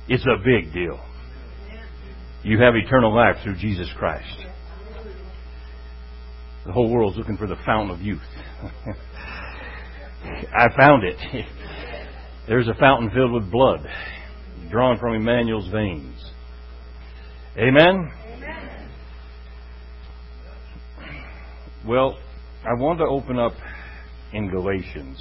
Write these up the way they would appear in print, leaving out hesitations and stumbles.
It's a big deal. You have eternal life through Jesus Christ. The whole world's looking for the fountain of youth. I found it. There's a fountain filled with blood, drawn from Emmanuel's veins. Amen? Amen. Well, I want to open up in Galatians.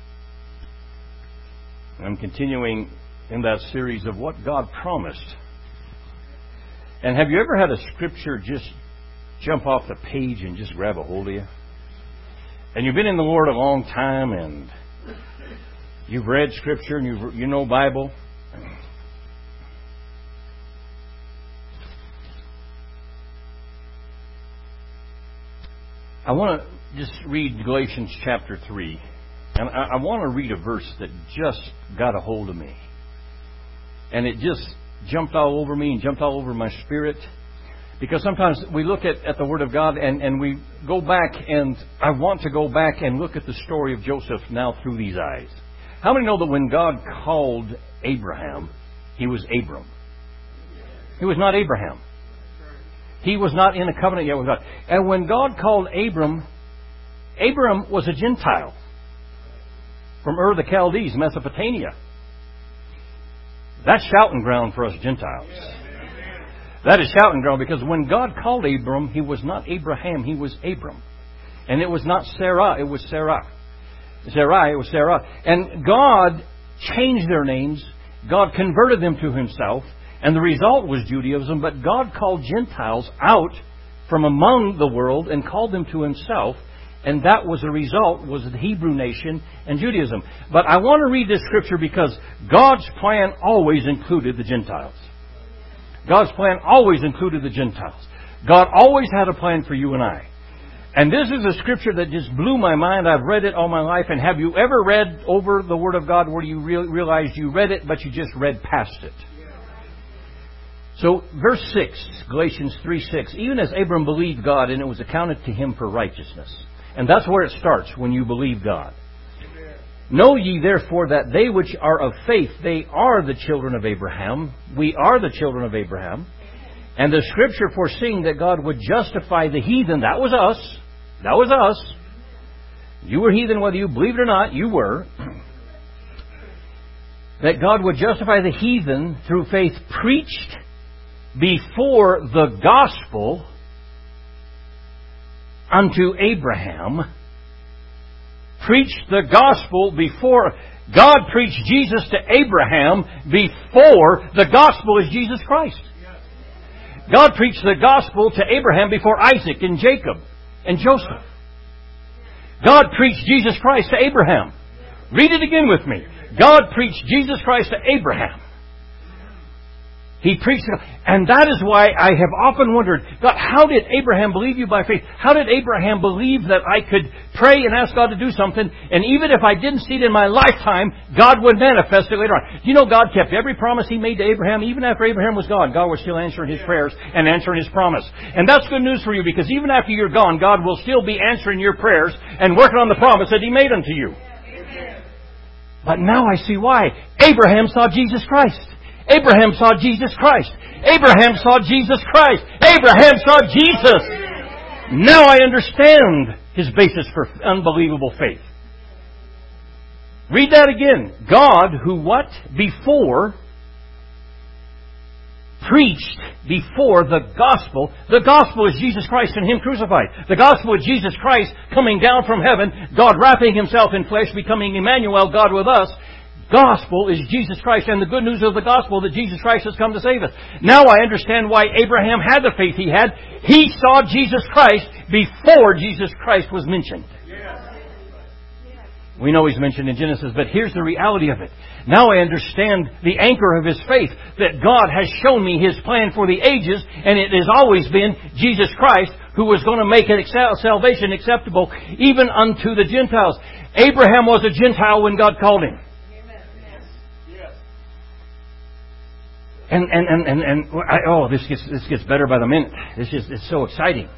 I'm continuing in that series of what God promised. And have you ever had a scripture just jump off the page and just grab a hold of you? And you've been in the Lord a long time, and you've read scripture, and you know Bible. I want to just read Galatians chapter 3. And I want to read a verse that just got a hold of me. And it just jumped all over me and jumped all over my spirit. Because sometimes we look at the Word of God and we go back, and I want to go back and look at the story of Joseph now through these eyes. How many know that when God called Abraham, he was Abram? He was not Abraham. He was not in a covenant yet with God. And when God called Abram, Abram was a Gentile from Ur the Chaldees, Mesopotamia. That's shouting ground for us Gentiles. That is shouting ground, because when God called Abram, he was not Abraham, he was Abram. And it was not Sarah, it was Sarah. Sarai, it was Sarah. And God changed their names. God converted them to himself. And the result was Judaism. But God called Gentiles out from among the world and called them to himself. And that was the result, was the Hebrew nation and Judaism. But I want to read this scripture because God's plan always included the Gentiles. God's plan always included the Gentiles. God always had a plan for you and I. And this is a scripture that just blew my mind. I've read it all my life. And have you ever read over the Word of God where you realized you read it, but you just read past it? So, verse 6, Galatians 3:6. Even as Abram believed God, and it was accounted to him for righteousness. And that's where it starts, when you believe God. Know ye therefore that they which are of faith, they are the children of Abraham. We are the children of Abraham. And the scripture foreseeing that God would justify the heathen, that was us. That was us. You were heathen whether you believed it or not, you were. That God would justify the heathen through faith preached before the gospel unto Abraham. Preached the gospel before. God preached Jesus to Abraham before the gospel is Jesus Christ. God preached the gospel to Abraham before Isaac and Jacob and Joseph. God preached Jesus Christ to Abraham. Read it again with me. God preached Jesus Christ to Abraham. He preached, and that is why I have often wondered, God, how did Abraham believe you by faith? How did Abraham believe that I could pray and ask God to do something, and even if I didn't see it in my lifetime, God would manifest it later on? You know, God kept every promise He made to Abraham. Even after Abraham was gone, God was still answering His prayers and answering His promise. And that's good news for you, because even after you're gone, God will still be answering your prayers and working on the promise that He made unto you. But now I see why. Abraham saw Jesus Christ. Abraham saw Jesus Christ. Abraham saw Jesus Christ. Abraham saw Jesus. Now I understand his basis for unbelievable faith. Read that again. God who what? Before preached before the gospel. The gospel is Jesus Christ and Him crucified. The gospel is Jesus Christ coming down from heaven, God wrapping Himself in flesh, becoming Emmanuel, God with us. Gospel is Jesus Christ, and the good news of the gospel that Jesus Christ has come to save us. Now I understand why Abraham had the faith he had. He saw Jesus Christ before Jesus Christ was mentioned. We know He's mentioned in Genesis, but here's the reality of it. Now I understand the anchor of his faith, that God has shown me His plan for the ages, and it has always been Jesus Christ who was going to make salvation acceptable even unto the Gentiles. Abraham was a Gentile when God called him. This gets better by the minute. It's so exciting.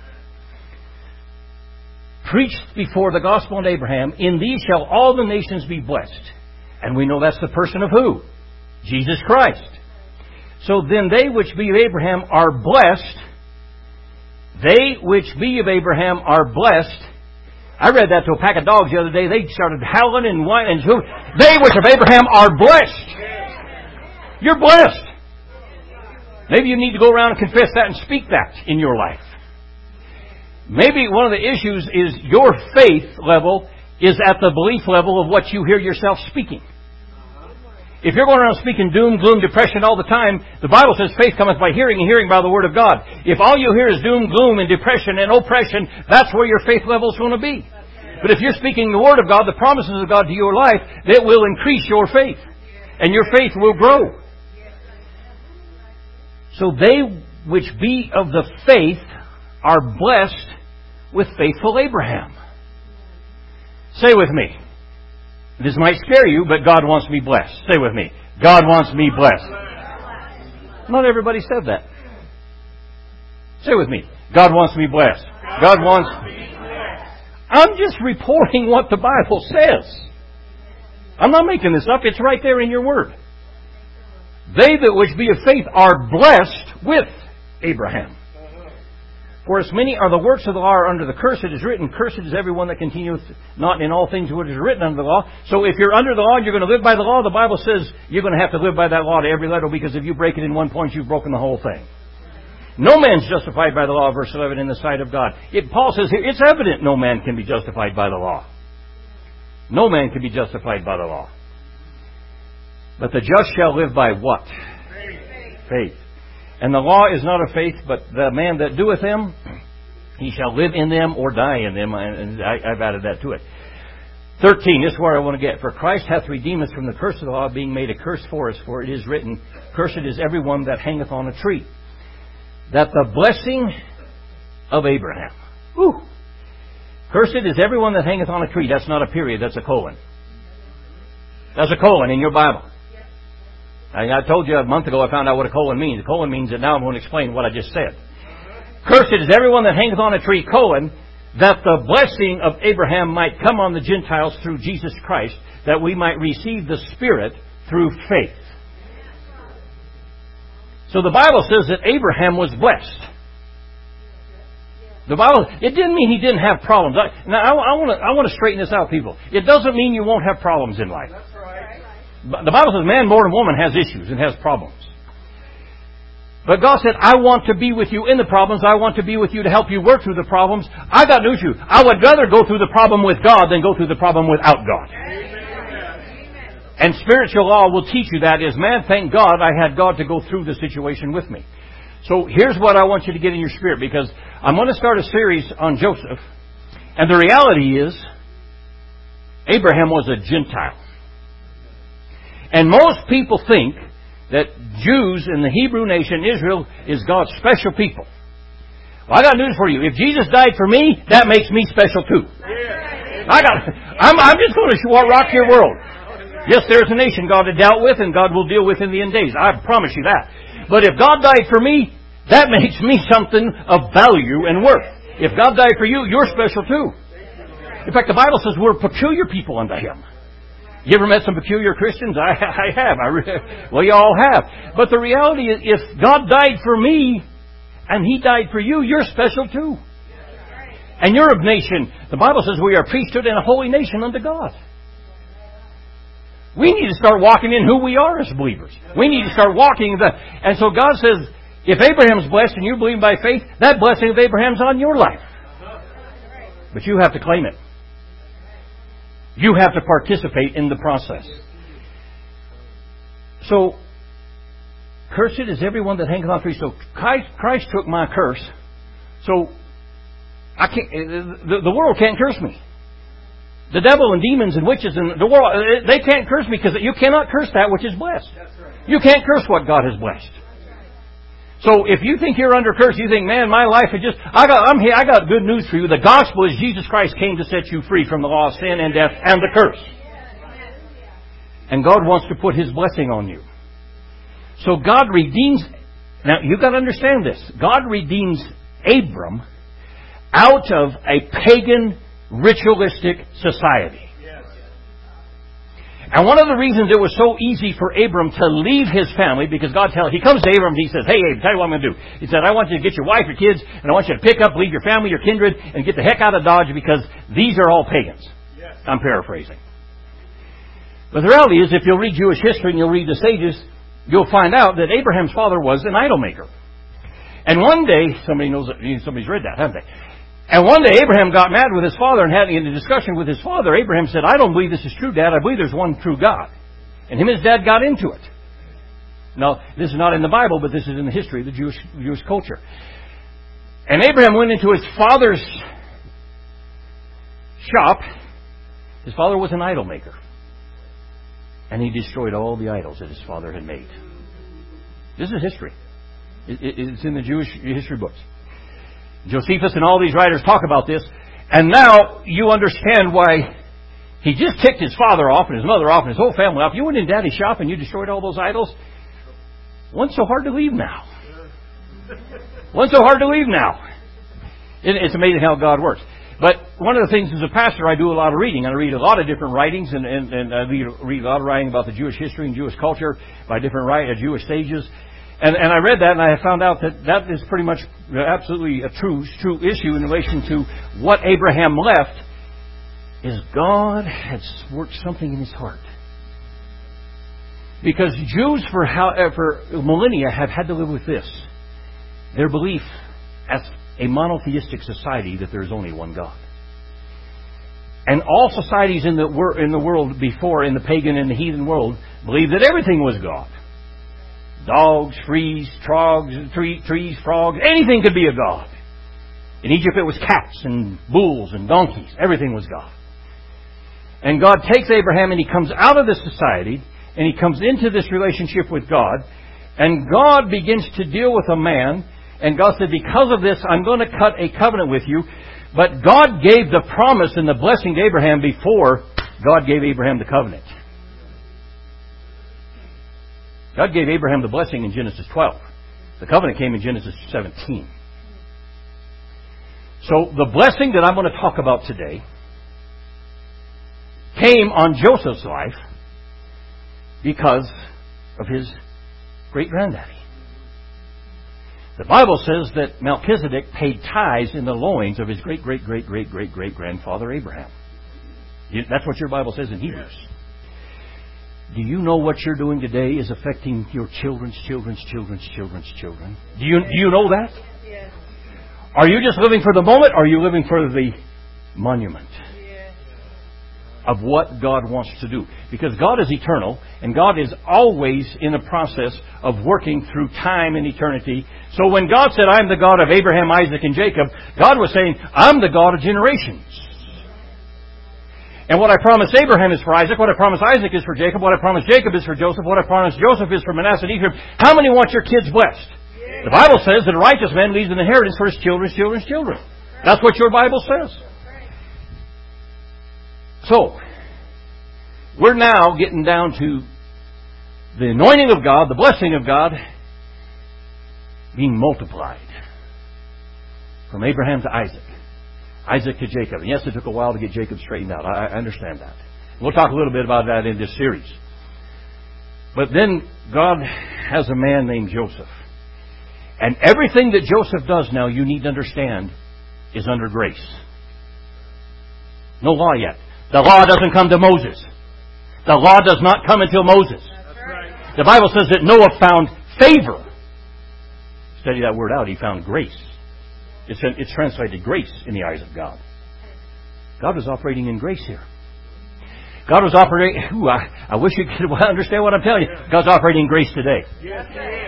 Preached before the gospel unto Abraham, in these shall all the nations be blessed. And we know that's the person of who? Jesus Christ. So then they which be of Abraham are blessed. They which be of Abraham are blessed. I read that to a pack of dogs the other day. They started howling and whining. They which of Abraham are blessed. You're blessed. Maybe you need to go around and confess that and speak that in your life. Maybe one of the issues is your faith level is at the belief level of what you hear yourself speaking. If you're going around speaking doom, gloom, depression all the time, the Bible says faith cometh by hearing, and hearing by the Word of God. If all you hear is doom, gloom, and depression and oppression, that's where your faith level is going to be. But if you're speaking the Word of God, the promises of God to your life, that will increase your faith. And your faith will grow. So they which be of the faith are blessed with faithful Abraham. Say with me. This might scare you, but God wants me blessed. Say with me. God wants me blessed. Not everybody said that. Say with me. God wants me blessed. God wants me blessed. I'm just reporting what the Bible says. I'm not making this up. It's right there in your Word. They that which be of faith are blessed with Abraham. For as many are the works of the law are under the curse, it is written, cursed is everyone that continueth not in all things what is written under the law. So if you're under the law and you're going to live by the law, the Bible says you're going to have to live by that law to every letter, because if you break it in one point, you've broken the whole thing. No man's justified by the law, verse 11, in the sight of God. Paul says here, it's evident no man can be justified by the law. No man can be justified by the law. But the just shall live by what? Faith. And the law is not of faith, but the man that doeth them, he shall live in them or die in them. And I've added that to it. 13, this is where I want to get. For Christ hath redeemed us from the curse of the law, being made a curse for us. For it is written, cursed is everyone that hangeth on a tree. That the blessing of Abraham. Whew. Cursed is everyone that hangeth on a tree. That's not a period, that's a colon. That's a colon in your Bible. I told you a month ago I found out what a colon means. A colon means that now I'm going to explain what I just said. Cursed is everyone that hangeth on a tree, colon, that the blessing of Abraham might come on the Gentiles through Jesus Christ, that we might receive the Spirit through faith. So the Bible says that Abraham was blessed. The Bible, it didn't mean he didn't have problems. Now I want to straighten this out, people. It doesn't mean you won't have problems in life. The Bible says man, born of woman, has issues and has problems. But God said, I want to be with you in the problems. I want to be with you to help you work through the problems. I got news for you. I would rather go through the problem with God than go through the problem without God. Amen. And spiritual law will teach you that is, man, thank God I had God to go through the situation with me. So here's what I want you to get in your spirit, because I'm going to start a series on Joseph. And the reality is, Abraham was a Gentile. And most people think that Jews in the Hebrew nation, Israel, is God's special people. Well, I got news for you. If Jesus died for me, that makes me special too. I'm just going to rock your world. Yes, there's a nation God had dealt with and God will deal with in the end days. I promise you that. But if God died for me, that makes me something of value and worth. If God died for you, you're special too. In fact, the Bible says we're peculiar people unto Him. You ever met some peculiar Christians? I have. Well, you all have. But the reality is, if God died for me and He died for you, you're special too. And you're a nation. The Bible says we are a priesthood and a holy nation unto God. We need to start walking in who we are as believers. We need to start walking and so God says, if Abraham's blessed and you believe by faith, that blessing of Abraham's on your life. But you have to claim it. You have to participate in the process. So, cursed is everyone that hangeth on a tree. So Christ took my curse. So I can't. The world can't curse me. The devil and demons and witches and the world, they can't curse me, because you cannot curse that which is blessed. You can't curse what God has blessed. So if you think you're under curse, you think, man, my life is just... I got good news for you. The gospel is Jesus Christ came to set you free from the law of sin and death and the curse. And God wants to put His blessing on you. So God redeems... Now, you've got to understand this. God redeems Abram out of a pagan, ritualistic society. And one of the reasons it was so easy for Abram to leave his family, because he comes to Abram and he says, hey, Abram, tell you what I'm going to do. He said, I want you to get your wife, your kids, and I want you to pick up, leave your family, your kindred, and get the heck out of Dodge because these are all pagans. Yes. I'm paraphrasing. But the reality is, if you'll read Jewish history and you'll read the sages, you'll find out that Abraham's father was an idol maker. And one day, somebody's read that, haven't they? And one day Abraham got mad with his father and had a discussion with his father. Abraham said, I don't believe this is true, Dad. I believe there's one true God. And him and his dad got into it. Now, this is not in the Bible, but this is in the history of the Jewish culture. And Abraham went into his father's shop. His father was an idol maker. And he destroyed all the idols that his father had made. This is history. It's in the Jewish history books. Josephus and all these writers talk about this. And now you understand why he just ticked his father off and his mother off and his whole family off. You went in Daddy's shop and you destroyed all those idols. What's so hard to leave now? What's so hard to leave now? It's amazing how God works. But one of the things as a pastor, I do a lot of reading. I read a lot of different writings and I read a lot of writing about the Jewish history and Jewish culture by different Jewish sages. And I read that and I found out that is pretty much absolutely a true issue in relation to what Abraham left is God had worked something in his heart. Because Jews for millennia have had to live with this. Their belief as a monotheistic society that there is only one God. And all societies in the world before, in the pagan and the heathen world, believed that everything was God. Dogs, trees, frogs, anything could be a god. In Egypt it was cats and bulls and donkeys. Everything was God. And God takes Abraham and he comes out of this society and he comes into this relationship with God. And God begins to deal with a man. And God said, because of this, I'm going to cut a covenant with you. But God gave the promise and the blessing to Abraham before God gave Abraham the covenant. God gave Abraham the blessing in Genesis 12. The covenant came in Genesis 17. So the blessing that I'm going to talk about today came on Joseph's life because of his great-granddaddy. The Bible says that Melchizedek paid tithes in the loins of his great-great-great-great-great-grandfather Abraham. That's what your Bible says in Hebrews. Do you know what you're doing today is affecting your children's children's children's children's children? Do you know that? Yes. Are you just living for the moment, or are you living for the monument of what God wants to do? Because God is eternal, and God is always in the process of working through time and eternity. So when God said, I'm the God of Abraham, Isaac, and Jacob, God was saying, I'm the God of generations. And what I promised Abraham is for Isaac, what I promised Isaac is for Jacob, what I promised Jacob is for Joseph, what I promised Joseph is for Manasseh and Ephraim. How many want your kids blessed? Yeah. The Bible says that a righteous man leaves an inheritance for his children's children's children. That's what your Bible says. So, we're now getting down to the anointing of God, the blessing of God, being multiplied from Abraham to Isaac. Isaac to Jacob. And yes, it took a while to get Jacob straightened out. I understand that. We'll talk a little bit about that in this series. But then God has a man named Joseph. And everything that Joseph does now, you need to understand, is under grace. No law yet. The law doesn't come to Moses. The law does not come until Moses. That's right. The Bible says that Noah found favor. Study that word out. He found grace. It's translated grace in the eyes of God. God was operating in grace here. God was operating... I wish you could understand what I'm telling you. God's operating in grace today. Yes,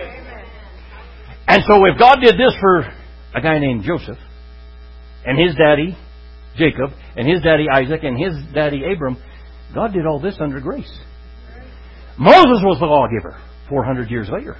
and so if God did this for a guy named Joseph, and his daddy, Jacob, and his daddy, Isaac, and his daddy, Abram, God did all this under grace. Moses was the lawgiver 400 years later.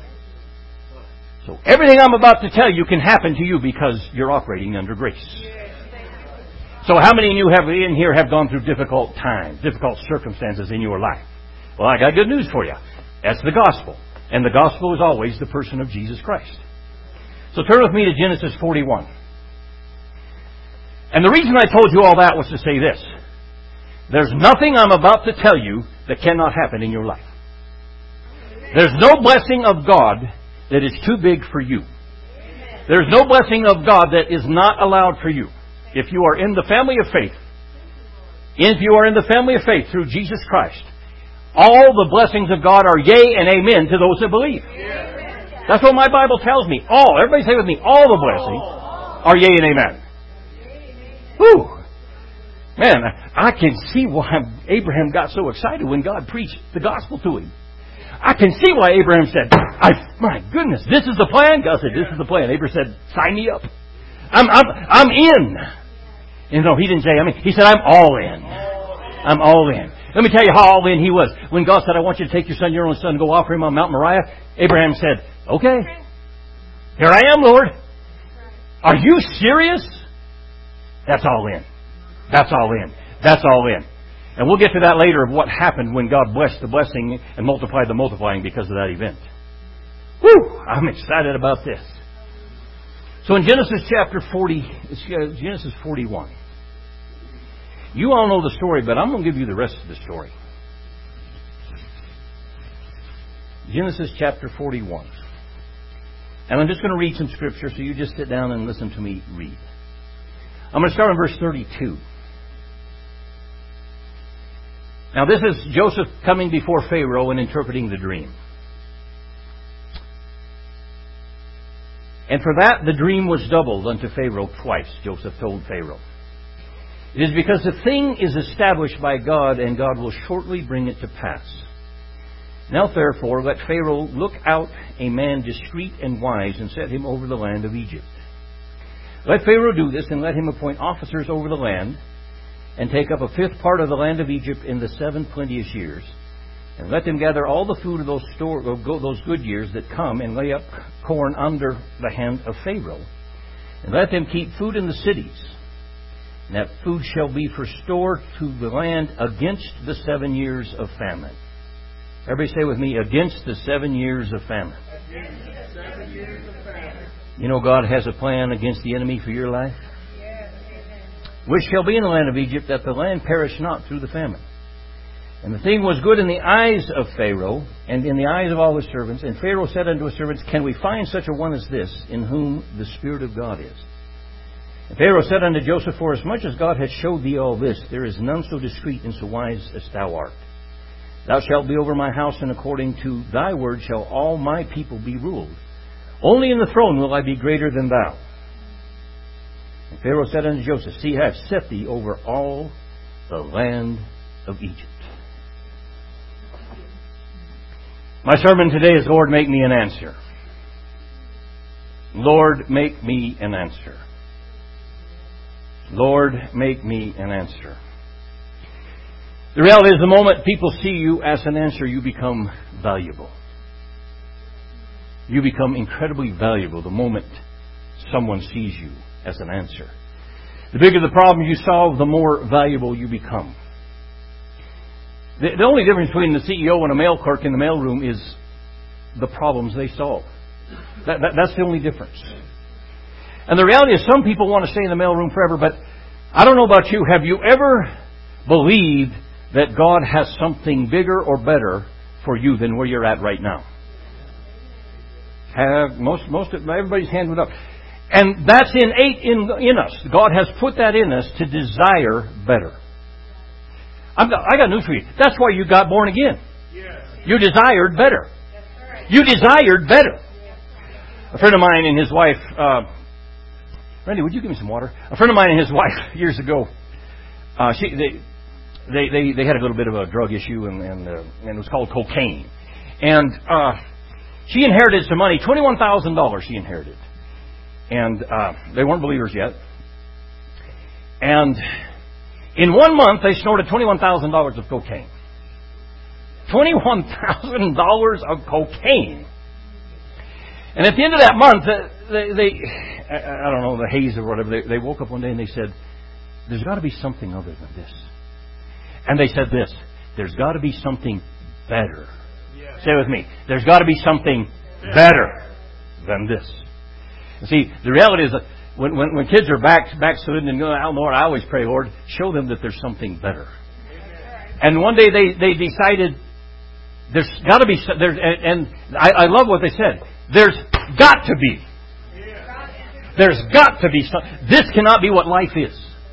So everything I'm about to tell you can happen to you because you're operating under grace. So how many of you in here have gone through difficult times, difficult circumstances in your life? Well, I got good news for you. That's the gospel. And the gospel is always the person of Jesus Christ. So turn with me to Genesis 41. And the reason I told you all that was to say this. There's nothing I'm about to tell you that cannot happen in your life. There's no blessing of God that is too big for you. There's no blessing of God that is not allowed for you. If you are in the family of faith, if you are in the family of faith through Jesus Christ, all the blessings of God are yea and amen to those that believe. That's what my Bible tells me. All. Everybody say with me, all the blessings are yea and amen. Whew. Man, I can see why Abraham got so excited when God preached the gospel to him. I can see why Abraham said, my goodness, this is the plan? God said, this is the plan. Abraham said, sign me up. I'm in. You know, he didn't say, he said, I'm all in. I'm all in. Let me tell you how all in he was. When God said, I want you to take your son, your only son, and go offer him on Mount Moriah, Abraham said, okay. Here I am, Lord. Are you serious? That's all in. That's all in. That's all in. And we'll get to that later of what happened when God blessed the blessing and multiplied the multiplying because of that event. Whew! I'm excited about this. So in Genesis chapter 41. You all know the story, but I'm going to give you the rest of the story. Genesis chapter 41. And I'm just going to read some scripture, so you just sit down and listen to me read. I'm going to start in verse 32. Now this is Joseph coming before Pharaoh and interpreting the dream. And for that the dream was doubled unto Pharaoh twice, Joseph told Pharaoh. It is because the thing is established by God, and God will shortly bring it to pass. Now therefore let Pharaoh look out a man discreet and wise, and set him over the land of Egypt. Let Pharaoh do this, and let him appoint officers over the land, and take up a fifth part of the land of Egypt in the 7 plenteous years, and let them gather all the food of those good years that come, and lay up corn under the hand of Pharaoh, and let them keep food in the cities. And that food shall be for store to the land against the 7 years of famine. Everybody say with me, against the 7 years of famine. Against the 7 years of famine. You know God has a plan against the enemy for your life? Yes. Which shall be in the land of Egypt, that the land perish not through the famine. And the thing was good in the eyes of Pharaoh, and in the eyes of all his servants. And Pharaoh said unto his servants, can we find such a one as this, in whom the Spirit of God is? And Pharaoh said unto Joseph, forasmuch as God hath showed thee all this, there is none so discreet and so wise as thou art. Thou shalt be over my house, and according to thy word shall all my people be ruled. Only in the throne will I be greater than thou. And Pharaoh said unto Joseph, see, I have set thee over all the land of Egypt. My sermon today is, Lord, make me an answer. Lord, make me an answer. Lord, make me an answer. The reality is, the moment people see you as an answer, you become valuable. You become incredibly valuable the moment someone sees you as an answer. The bigger the problem you solve, the more valuable you become. The only difference between the CEO and a mail clerk in the mailroom is the problems they solve. That's the only difference. And the reality is, some people want to stay in the mailroom forever, but I don't know about you. Have you ever believed that God has something bigger or better for you than where you're at right now? Everybody's hand went up. And that's innate in us. God has put that in us to desire better. I got news for you. That's why you got born again. You desired better. You desired better. A friend of mine and his wife, Randy, would you give me some water? A friend of mine and his wife years ago, they had a little bit of a drug issue, and it was called cocaine. And she inherited some money, $21,000 she inherited. And they weren't believers yet. And in 1 month, they snorted $21,000 of cocaine. $21,000 of cocaine. And at the end of that month, I don't know, the haze or whatever, they woke up one day and they said, there's got to be something other than this. And they said this, there's got to be something better. Yes. Say it with me. There's got to be something better than this. See, the reality is that when kids are backslidden and going, oh, Lord, I always pray, Lord, show them that there's something better. And one day they decided there's got to be, and I love what they said. There's got to be. There's got to be something. This cannot be what life is.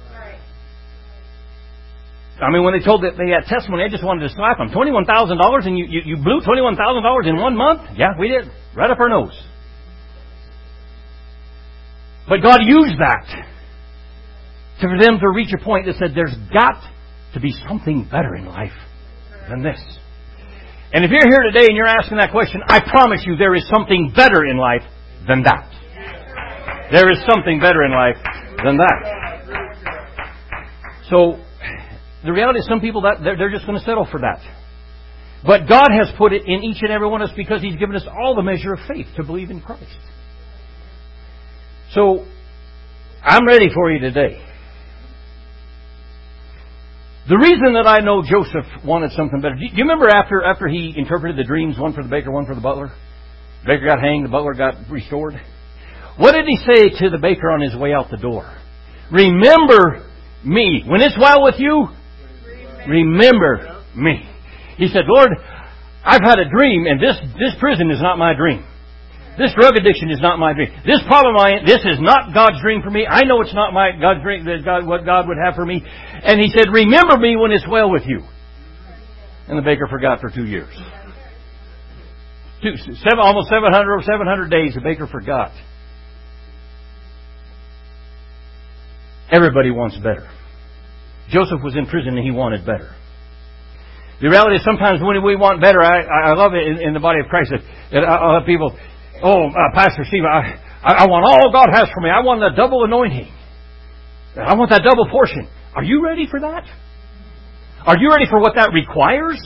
I mean, when they told that they had testimony, they just wanted to slap them. $21,000 and you blew $21,000 in 1 month? Yeah, we did. Right up our nose. But God used that for them to reach a point that said there's got to be something better in life than this. And if you're here today and you're asking that question, I promise you there is something better in life than that. There is something better in life than that. So, the reality is some people, they're just going to settle for that. But God has put it in each and every one of us because He's given us all the measure of faith to believe in Christ. So, I'm ready for you today. The reason that I know Joseph wanted something better. Do you remember after he interpreted the dreams, one for the baker, one for the butler? The baker got hanged, the butler got restored. What did he say to the baker on his way out the door? Remember me. When it's well with you, remember me. He said, Lord, I've had a dream, and this prison is not my dream. This drug addiction is not my dream. This problem this is not God's dream for me. I know it's not my God's dream, what God would have for me. And he said, remember me when it's well with you. And the baker forgot for 2 years. Almost 700 days, the baker forgot. Everybody wants better. Joseph was in prison and he wanted better. The reality is sometimes when we want better, I love it in the body of Christ that I'll have people, Pastor Steve, I want all God has for me. I want the double anointing. I want that double portion. Are you ready for that? Are you ready for what that requires?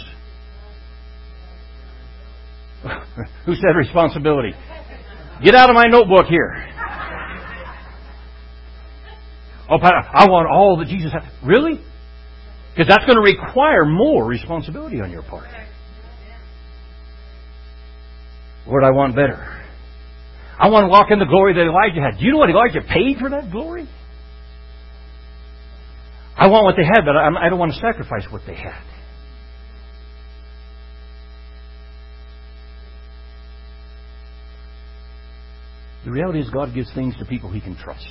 Who said responsibility? Get out of my notebook here. I want all that Jesus has. Really? Because that's going to require more responsibility on your part. Lord, I want better. I want to walk in the glory that Elijah had. Do you know what Elijah paid for that glory? I want what they had, but I don't want to sacrifice what they had. The reality is God gives things to people He can trust.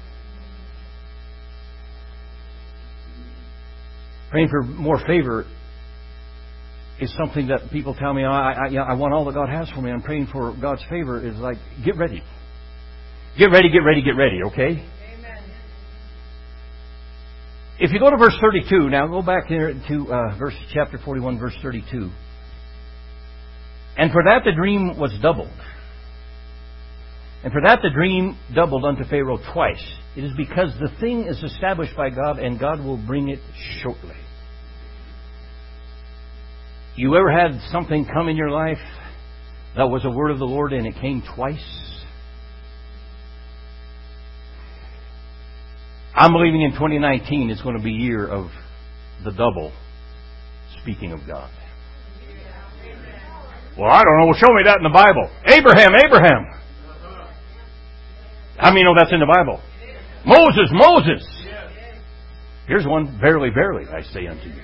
Praying for more favor is something that people tell me, I want all that God has for me. I'm praying for God's favor is like, get ready. Get ready, get ready, get ready, okay? Amen. If you go to verse 32, now go back here to chapter 41, verse 32. And for that the dream was doubled. And for that the dream doubled unto Pharaoh twice. It is because the thing is established by God, and God will bring it shortly. You ever had something come in your life that was a word of the Lord and it came twice? I'm believing in 2019 it's going to be a year of the double speaking of God. Well, I don't know. Well, show me that in the Bible. Abraham. How many know that's in the Bible? Moses. Here's one. Verily, I say unto you.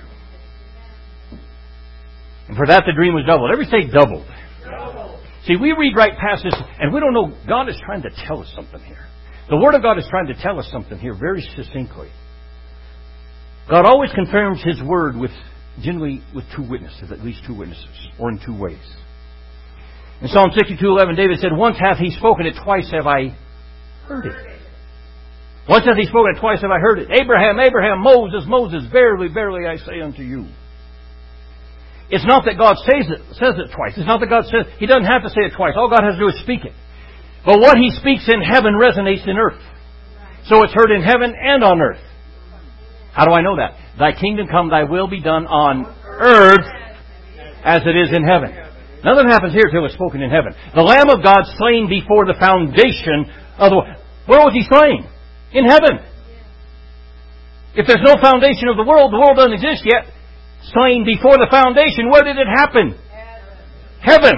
And for that the dream was doubled. Everybody say doubled. See, we read right past this and we don't know. God is trying to tell us something here. The Word of God is trying to tell us something here very succinctly. God always confirms His Word generally with two witnesses, at least two witnesses, or in two ways. In Psalm 62:11, David said, once hath He spoken it, twice have I heard it. Once hath He spoken it, twice have I heard it. Abraham, Moses, verily, I say unto you. It's not that God says it twice. It's not that God says, He doesn't have to say it twice. All God has to do is speak it. But what He speaks in heaven resonates in earth. So it's heard in heaven and on earth. How do I know that? Thy kingdom come, Thy will be done on earth as it is in heaven. Nothing happens here till it's spoken in heaven. The Lamb of God slain before the foundation of the world. Where was He slain? In heaven. If there's no foundation of the world doesn't exist yet. Slain before the foundation, where did it happen? Heaven.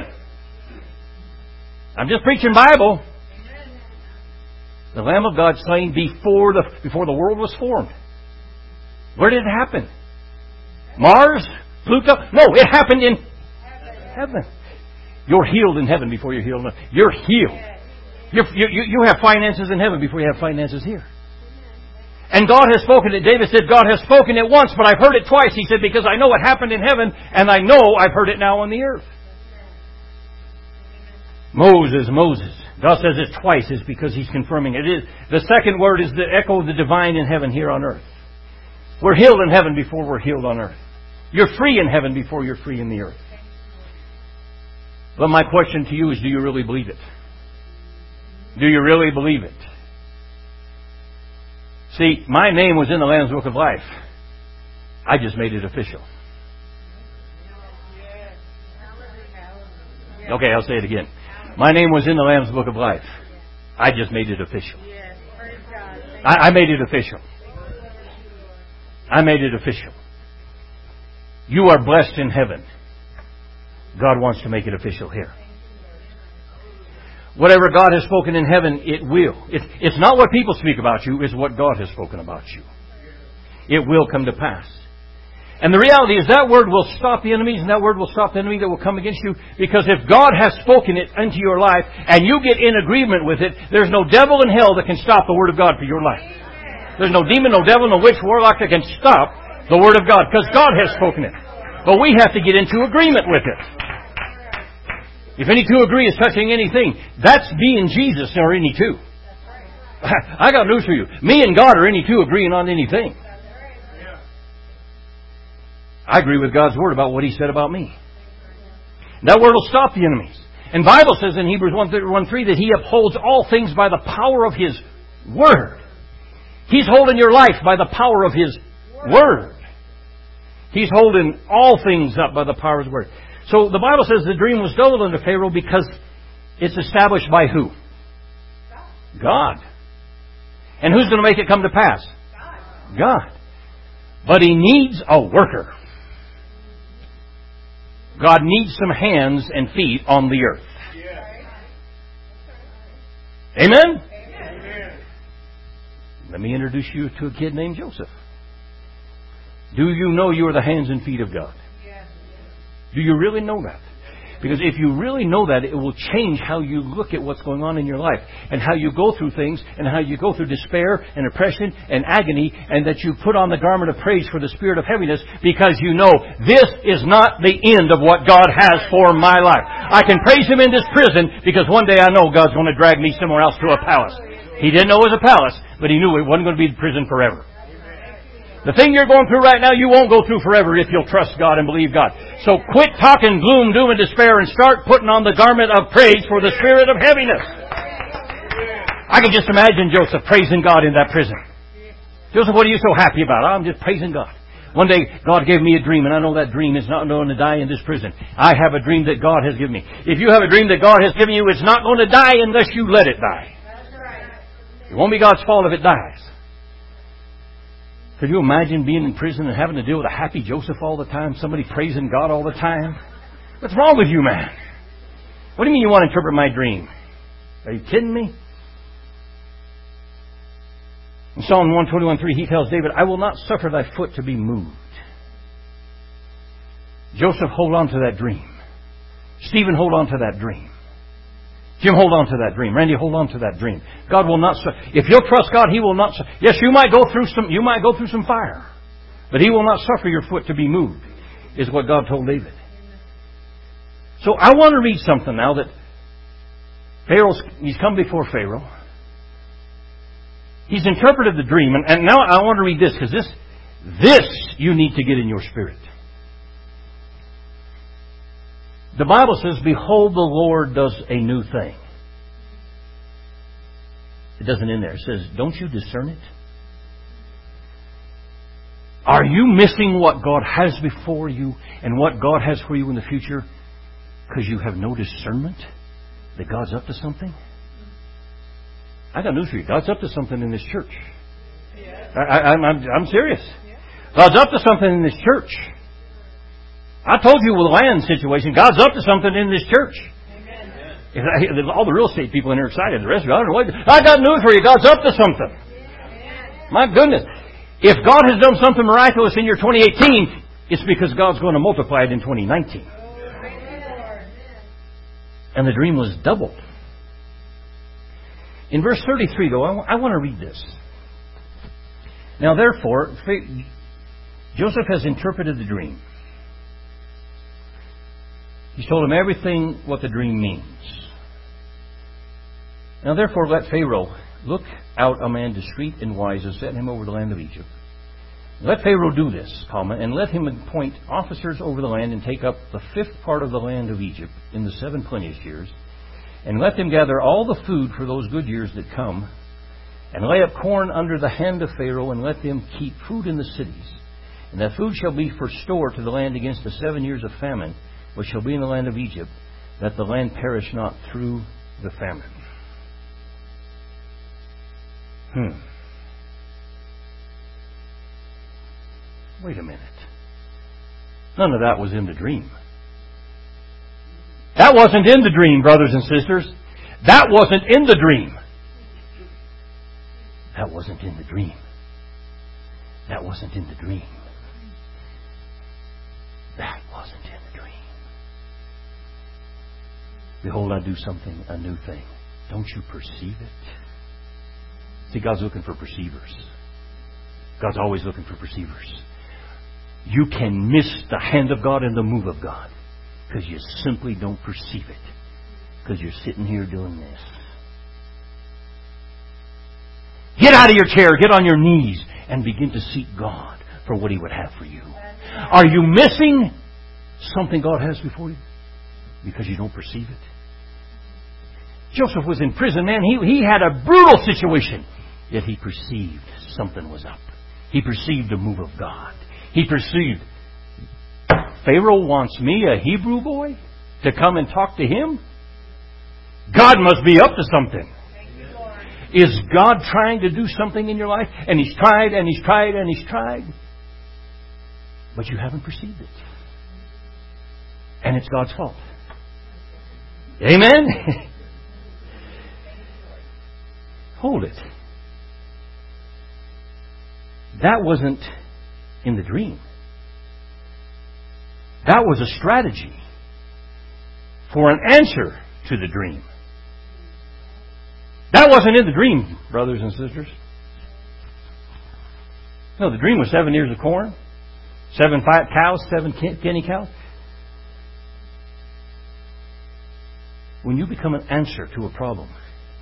I'm just preaching Bible. The Lamb of God slain before the world was formed. Where did it happen? Mars? Pluto? No, it happened in heaven. You're healed in heaven before you're healed. You're healed. You have finances in heaven before you have finances here. And God has spoken it. David said, God has spoken it once, but I've heard it twice. He said, because I know it happened in heaven, and I know I've heard it now on the earth. Moses. God says it twice. It's because He's confirming it. The second word is the echo of the divine in heaven here on earth. We're healed in heaven before we're healed on earth. You're free in heaven before you're free in the earth. But my question to you is, do you really believe it? Do you really believe it? See, my name was in the Lamb's Book of Life. I just made it official. Okay, I'll say it again. My name was in the Lamb's Book of Life. I just made it official. I made it official. I made it official. You are blessed in heaven. God wants to make it official here. Whatever God has spoken in heaven, it will. It's not what people speak about you, it's what God has spoken about you. It will come to pass. And the reality is that word will stop the enemies, and that word will stop the enemy that will come against you. Because if God has spoken it into your life, and you get in agreement with it, there's no devil in hell that can stop the Word of God for your life. There's no demon, no devil, no witch, warlock that can stop the Word of God, because God has spoken it. But we have to get into agreement with it. If any two agree is touching anything, that's me and Jesus or any two. I got news for you. Me and God are any two agreeing on anything. I agree with God's Word about what He said about me. That Word will stop the enemies. And the Bible says in Hebrews 1:3 that He upholds all things by the power of His Word. He's holding your life by the power of His Word. He's holding all things up by the power of His Word. So the Bible says the dream was told unto Pharaoh because it's established by who? God. And who's going to make it come to pass? God. But He needs a worker. God needs some hands and feet on the earth. Amen? Let me introduce you to a kid named Joseph. Do you know you are the hands and feet of God? Do you really know that? Because if you really know that, it will change how you look at what's going on in your life, and how you go through things, and how you go through despair and oppression and agony, and that you put on the garment of praise for the spirit of heaviness, because you know this is not the end of what God has for my life. I can praise Him in this prison because one day I know God's going to drag me somewhere else to a palace. He didn't know it was a palace, but He knew it wasn't going to be prison forever. The thing you're going through right now, you won't go through forever if you'll trust God and believe God. So quit talking gloom, doom, and despair and start putting on the garment of praise for the spirit of heaviness. I can just imagine Joseph praising God in that prison. Joseph, what are you so happy about? I'm just praising God. One day, God gave me a dream, and I know that dream is not going to die in this prison. I have a dream that God has given me. If you have a dream that God has given you, it's not going to die unless you let it die. It won't be God's fault if it dies. Could you imagine being in prison and having to deal with a happy Joseph all the time? Somebody praising God all the time? What's wrong with you, man? What do you mean you want to interpret my dream? Are you kidding me? In Psalm 121:3, he tells David, I will not suffer thy foot to be moved. Joseph, hold on to that dream. Stephen, hold on to that dream. Jim, hold on to that dream. Randy, hold on to that dream. God will not. If you'll trust God, He will not. Yes, you might go through some fire, but He will not suffer your foot to be moved. Is what God told David. So I want to read something now that he's come before Pharaoh. He's interpreted the dream, and now I want to read this because this you need to get in your spirit. The Bible says, behold, the Lord does a new thing. It doesn't end there. It says, don't you discern it? Are you missing what God has before you and what God has for you in the future because you have no discernment that God's up to something? I got news for you. God's up to something in this church. I'm serious. God's up to something in this church. I told you with the land situation, God's up to something in this church. Amen. All the real estate people in here are excited. The rest of you, I don't know what. I got news for you. God's up to something. Amen. My goodness. If God has done something miraculous in your 2018, It's because God's going to multiply it in 2019. And the dream was doubled. In verse 33, though, I want to read this. Now, therefore, Joseph has interpreted the dream. He's told him everything what the dream means. Now, therefore, let Pharaoh look out a man discreet and wise and set him over the land of Egypt. Let Pharaoh do this, and let him appoint officers over the land and take up the fifth part of the land of Egypt in the 7 plenteous years, and let them gather all the food for those good years that come, and lay up corn under the hand of Pharaoh, and let them keep food in the cities. And that food shall be for store to the land against the 7 years of famine, which shall be in the land of Egypt, that the land perish not through the famine. Wait a minute. None of that was in the dream. That wasn't in the dream, brothers and sisters. That wasn't in the dream. That wasn't in the dream. That wasn't in the dream. That wasn't in the dream. Behold, I do something, a new thing. Don't you perceive it? See, God's looking for perceivers. God's always looking for perceivers. You can miss the hand of God and the move of God because you simply don't perceive it. Because you're sitting here doing this. Get out of your chair, get on your knees, and begin to seek God for what He would have for you. Are you missing something God has before you? Because you don't perceive it. Joseph was in prison, man. He had a brutal situation. Yet he perceived something was up. He perceived a move of God. He perceived, Pharaoh wants me, a Hebrew boy, to come and talk to him? God must be up to something. Is God trying to do something in your life? And He's tried, and He's tried, and He's tried. But you haven't perceived it. And it's God's fault. Amen? Hold it. That wasn't in the dream. That was a strategy for an answer to the dream. That wasn't in the dream, brothers and sisters. No, the dream was 7 years of corn, 7 fat cows, 7 skinny cows. When you become an answer to a problem,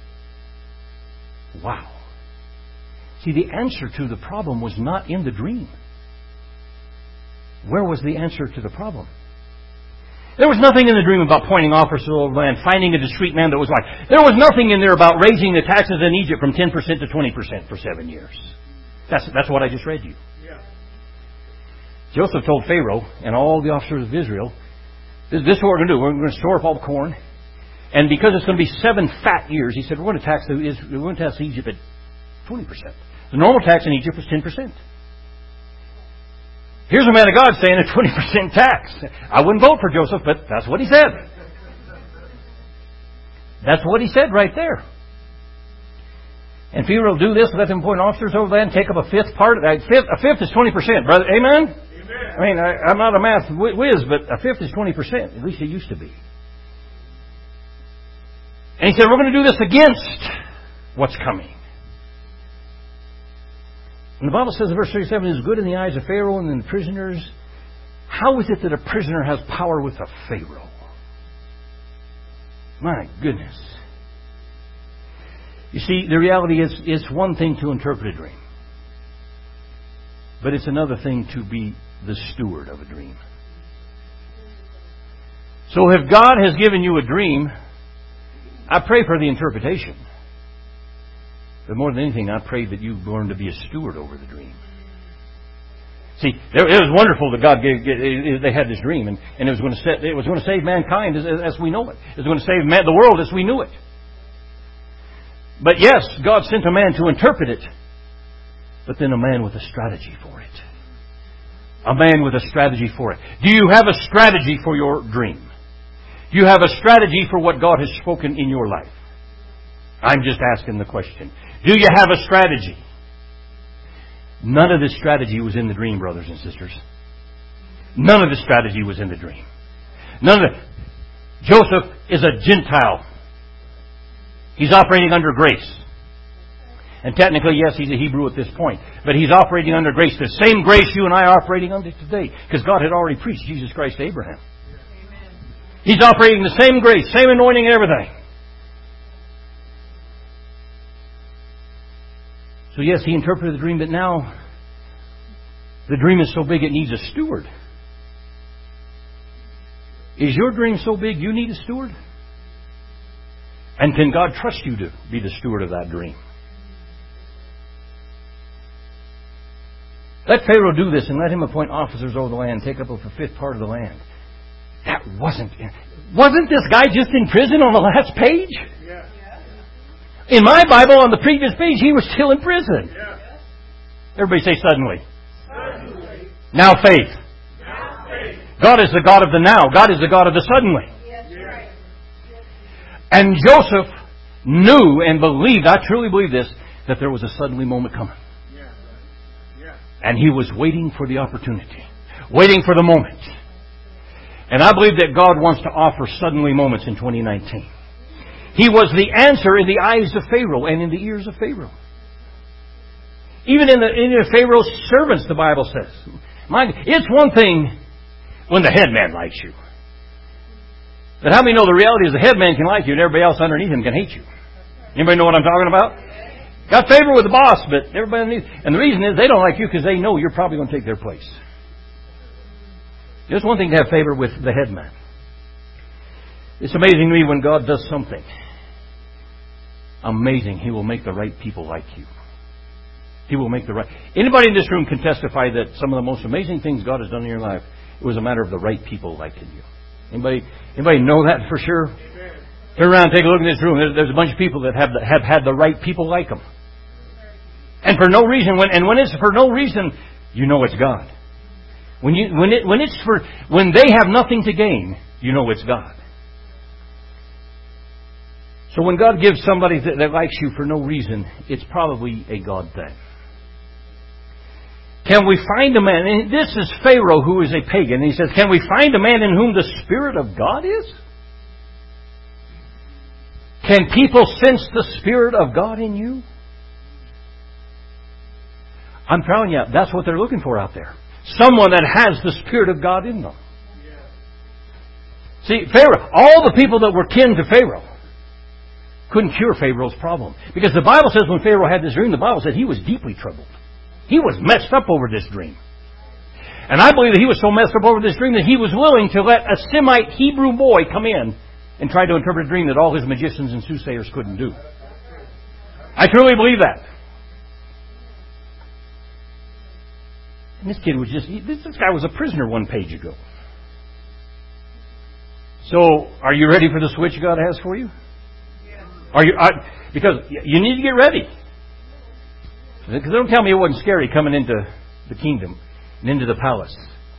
wow. See, the answer to the problem was not in the dream. Where was the answer to the problem? There was nothing in the dream about pointing officers over the land, finding a discreet man that was right. There was nothing in there about raising the taxes in Egypt from 10% to 20% for 7 years. That's what I just read you. Yeah. Joseph told Pharaoh and all the officers of Israel, this is what we're going to do. We're going to store up all the corn. And because it's going to be 7 fat years, he said, we're going to tax Egypt at 20%. The normal tax in Egypt was 10%. Here's a man of God saying a 20% tax. I wouldn't vote for Joseph, but that's what he said. That's what he said right there. And Pharaoh will do this, let them appoint officers over there and take up a fifth part. A fifth is 20%, brother. Amen? I mean, I'm not a math whiz, but a fifth is 20%. At least it used to be. And he said, we're going to do this against what's coming. And the Bible says in verse 37, it is good in the eyes of Pharaoh and in the prisoners. How is it that a prisoner has power with a Pharaoh? My goodness. You see, the reality is, it's one thing to interpret a dream. But it's another thing to be the steward of a dream. So if God has given you a dream, I pray for the interpretation. But more than anything, I pray that you learn to be a steward over the dream. See, it was wonderful that God they had this dream, and it was going to save mankind as we know it. It was going to save the world as we knew it. But yes, God sent a man to interpret it, but then a man with a strategy for it. A man with a strategy for it. Do you have a strategy for your dream? Do you have a strategy for what God has spoken in your life? I'm just asking the question. Do you have a strategy? None of this strategy was in the dream, brothers and sisters. None of the strategy was in the dream. None of it. Joseph is a Gentile. He's operating under grace. And technically, yes, he's a Hebrew at this point. But he's operating under grace. The same grace you and I are operating under today. Because God had already preached Jesus Christ to Abraham. He's operating the same grace, same anointing and everything. So yes, he interpreted the dream, but now the dream is so big it needs a steward. Is your dream so big you need a steward? And can God trust you to be the steward of that dream? Let Pharaoh do this and let him appoint officers over the land, take up a fifth part of the land. That wasn't this guy just in prison on the last page? Yeah. In my Bible, on the previous page, he was still in prison. Yeah. Everybody say suddenly. Suddenly. Now faith. Now faith. God is the God of the now. God is the God of the suddenly. Yes, right. And Joseph knew and believed, I truly believe this, that there was a suddenly moment coming. Yeah. Yeah. And he was waiting for the opportunity. Waiting for the moment. And I believe that God wants to offer suddenly moments in 2019. He was the answer in the eyes of Pharaoh and in the ears of Pharaoh. Even in Pharaoh's servants, the Bible says. It's one thing when the head man likes you. But how many know the reality is the head man can like you and everybody else underneath him can hate you? Anybody know what I'm talking about? Got favor with the boss, but everybody underneath. And the reason is they don't like you because they know you're probably going to take their place. It's one thing to have favor with the head man. It's amazing to me when God does something amazing, He will make the right people like you. He will make the right... Anybody in this room can testify that some of the most amazing things God has done in your life, it was a matter of the right people liking you. Anybody know that for sure? Amen. Turn around and take a look in this room. There's a bunch of people that have had the right people like them. And for no reason, when it's for no reason, you know it's God. When they have nothing to gain, you know it's God. So when God gives somebody that likes you for no reason, it's probably a God thing. Can we find a man, and this is Pharaoh who is a pagan, he says, can we find a man in whom the Spirit of God is? Can people sense the Spirit of God in you? I'm telling you, that's what they're looking for out there. Someone that has the Spirit of God in them. See, Pharaoh, all the people that were kin to Pharaoh couldn't cure Pharaoh's problem. Because the Bible says when Pharaoh had this dream, the Bible said he was deeply troubled. He was messed up over this dream. And I believe that he was so messed up over this dream that he was willing to let a Semite Hebrew boy come in and try to interpret a dream that all his magicians and soothsayers couldn't do. I truly believe that. And this kid was this guy was a prisoner 1 page ago. So, are you ready for the switch God has for you? Because you need to get ready. Because don't tell me it wasn't scary coming into the kingdom and into the palace.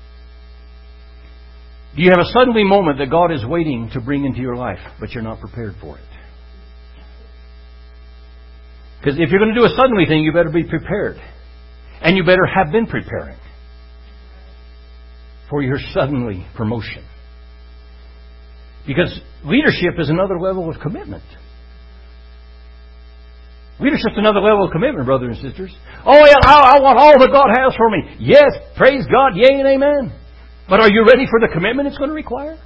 Do you have a suddenly moment that God is waiting to bring into your life, but you're not prepared for it? Because if you're going to do a suddenly thing, you better be prepared. And you better have been preparing for your suddenly promotion. Because leadership is another level of commitment. Leadership's another level of commitment, brothers and sisters. Oh, yeah, I want all that God has for me. Yes, praise God, yea and amen. But are you ready for the commitment it's going to require?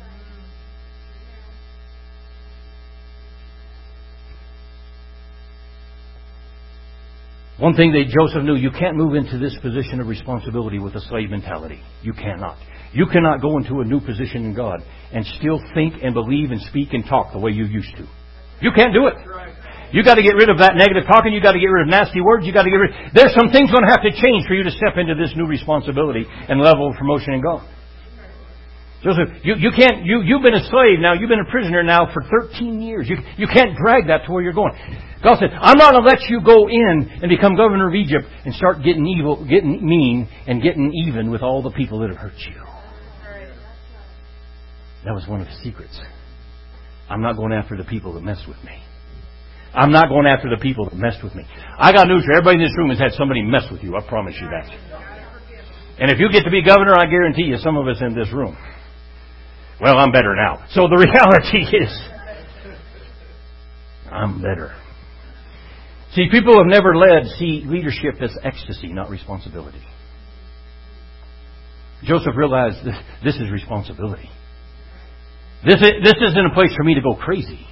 One thing that Joseph knew, you can't move into this position of responsibility with a slave mentality. You cannot. You cannot go into a new position in God and still think and believe and speak and talk the way you used to. You can't do it. You got to get rid of that negative talking. You got to get rid of nasty words. You got to get rid. There's some things going to have to change for you to step into this new responsibility and level of promotion in God. Joseph, you can't. You've been a slave now. You've been a prisoner now for 13 years. You can't drag that to where you're going. God said, I'm not going to let you go in and become governor of Egypt and start getting evil, getting mean, and getting even with all the people that have hurt you. That was one of the secrets. I'm not going after the people that messed with me. I'm not going after the people that messed with me. I got news for everybody in this room has had somebody mess with you. I promise you that. And if you get to be governor, I guarantee you some of us in this room, well, I'm better now. So the reality is, I'm better. See, people who have never led see leadership as ecstasy, not responsibility. Joseph realized this is responsibility. This isn't a place for me to go crazy.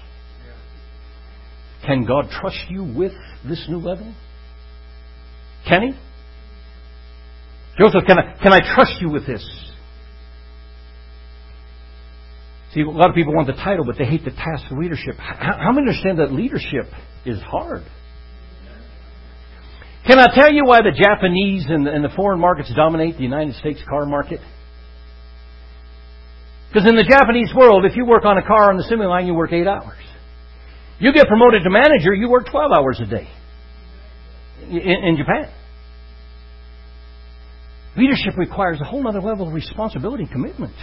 Can God trust you with this new level? Can He? Joseph, can I trust you with this? See, a lot of people want the title, but they hate the task of leadership. How many understand that leadership is hard? Can I tell you why the Japanese and the foreign markets dominate the United States car market? Because in the Japanese world, if you work on a car on the assembly line, you work 8 hours. You get promoted to manager, you work 12 hours a day. In Japan. Leadership requires a whole other level of responsibility and commitment.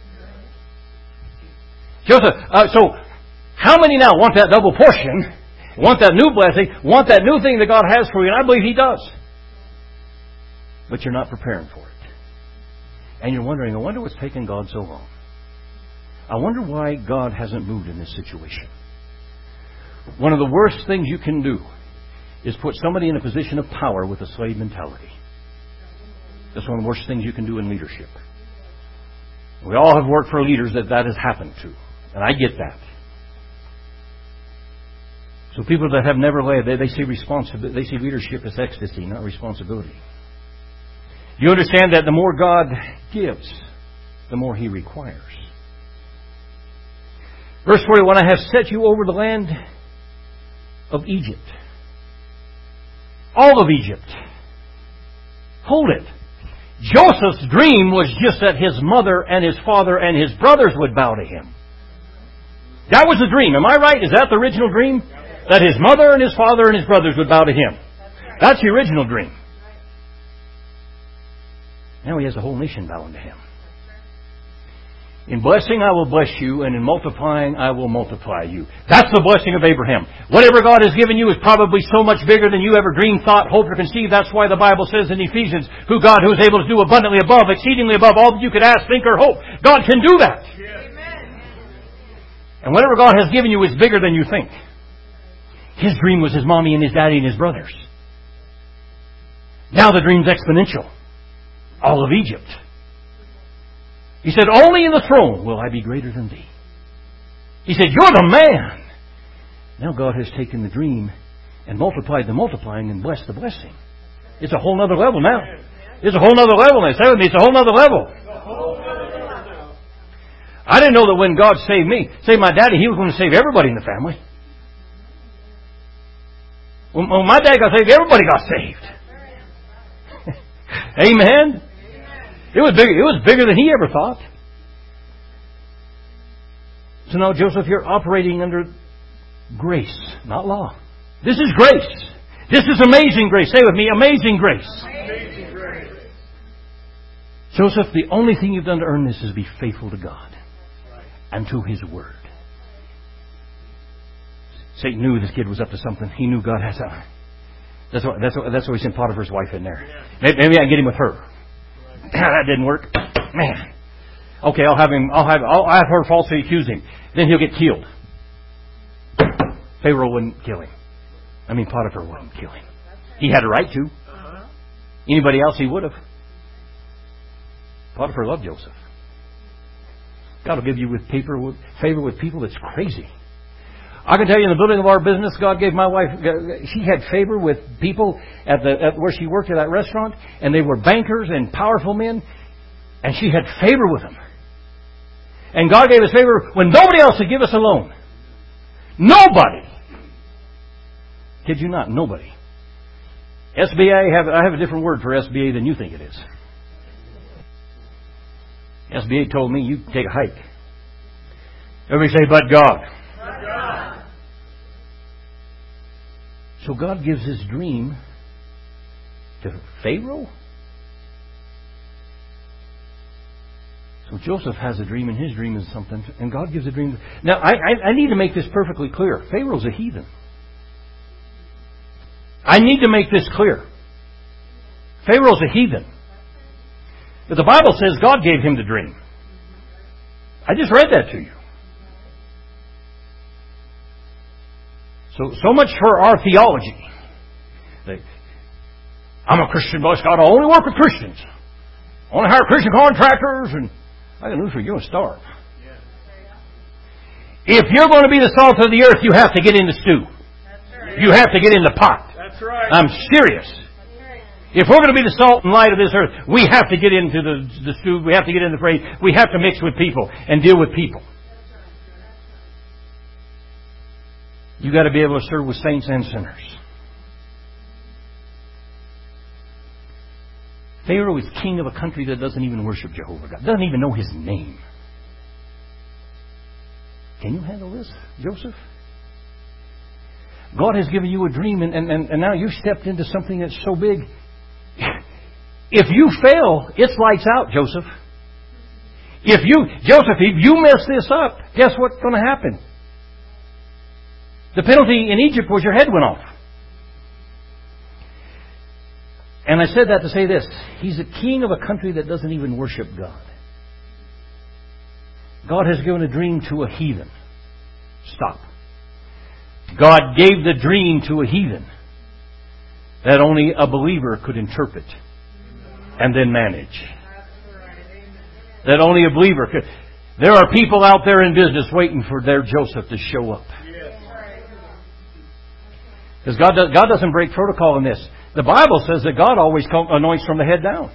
Joseph, so how many now want that double portion, want that new blessing, want that new thing that God has for you? And I believe He does. But you're not preparing for it. And you're wondering, I wonder what's taken God so long. I wonder why God hasn't moved in this situation. One of the worst things you can do is put somebody in a position of power with a slave mentality. That's one of the worst things you can do in leadership. We all have worked for leaders that has happened to. And I get that. So people that have never led, they see leadership as ecstasy, not responsibility. Do you understand that the more God gives, the more He requires? Verse 41, I have set you over the land of Egypt. All of Egypt. Hold it. Joseph's dream was just that his mother and his father and his brothers would bow to him. That was the dream. Am I right? Is that the original dream? That his mother and his father and his brothers would bow to him. That's the original dream. Now he has a whole nation bowing to him. In blessing I will bless you, and in multiplying I will multiply you. That's the blessing of Abraham. Whatever God has given you is probably so much bigger than you ever dreamed, thought, hoped, or conceived. That's why the Bible says in Ephesians, who God who is able to do abundantly above, exceedingly above all that you could ask, think, or hope. God can do that. Amen. And whatever God has given you is bigger than you think. His dream was his mommy and his daddy and his brothers. Now the dream's exponential. All of Egypt. He said, only in the throne will I be greater than thee. He said, you're the man. Now God has taken the dream and multiplied the multiplying and blessed the blessing. It's a whole other level now. It's a whole other level now. Say with me, it's a whole other level. I didn't know that when God saved me, saved my daddy, He was going to save everybody in the family. When my dad got saved, everybody got saved. Amen? It was bigger than he ever thought. So now, Joseph, you're operating under grace, not law. This is grace. This is amazing grace. Say with me, amazing grace. Amazing grace. Joseph, the only thing you've done to earn this is be faithful to God and to His Word. Satan knew this kid was up to something. He knew God had something. That's why he sent Potiphar's wife in there. Maybe I can get him with her. That didn't work. Man. Okay, I'll have her falsely accuse him. Then he'll get killed. Pharaoh wouldn't kill him. Potiphar wouldn't kill him. He had a right to. Anybody else he would have. Potiphar loved Joseph. God will give you favor with people that's crazy. I can tell you, in the building of our business, God gave my wife, she had favor with people at where she worked at that restaurant, and they were bankers and powerful men, and she had favor with them. And God gave us favor when nobody else would give us a loan. Nobody. Kid you not, nobody. SBA, I have a different word for SBA than you think it is. SBA told me, you take a hike. Everybody say, but God. But God. So God gives His dream to Pharaoh. So Joseph has a dream, and his dream is something, and God gives a dream. Now, I need to make this perfectly clear. Pharaoh's a heathen. I need to make this clear. Pharaoh's a heathen. But the Bible says God gave him the dream. I just read that to you. So much for our theology. I'm a Christian, boss. God, I only work with Christians. I only hire Christian contractors, and I got news for you. You're going to starve. If you're going to be the salt of the earth, you have to get in the stew. You have to get in the pot. That's right. I'm serious. If we're going to be the salt and light of this earth, we have to get into the stew. We have to get in the fray. We have to mix with people and deal with people. You got to be able to serve with saints and sinners. Pharaoh is king of a country that doesn't even worship Jehovah God. Doesn't even know his name. Can you handle this, Joseph? God has given you a dream, and now you've stepped into something that's so big. If you fail, it's lights out, Joseph. If you mess this up, guess what's going to happen? The penalty in Egypt was your head went off. And I said that to say this. He's a king of a country that doesn't even worship God. God has given a dream to a heathen. Stop. God gave the dream to a heathen that only a believer could interpret and then manage. That only a believer could. There are people out there in business waiting for their Joseph to show up. Because God doesn't break protocol in this. The Bible says that God always anoints from the head down.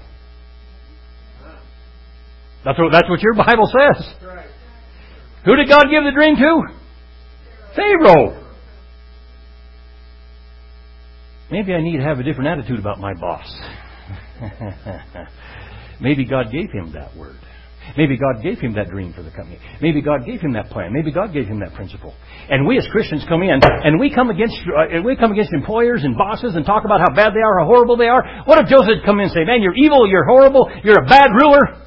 That's what your Bible says. Who did God give the dream to? Pharaoh. Maybe I need to have a different attitude about my boss. Maybe God gave him that word. Maybe God gave him that dream for the company. Maybe God gave him that plan. Maybe God gave him that principle. And we as Christians come in and we come against employers and bosses and talk about how bad they are, how horrible they are. What if Joseph come in and say, "Man, you're evil, you're horrible, you're a bad ruler"?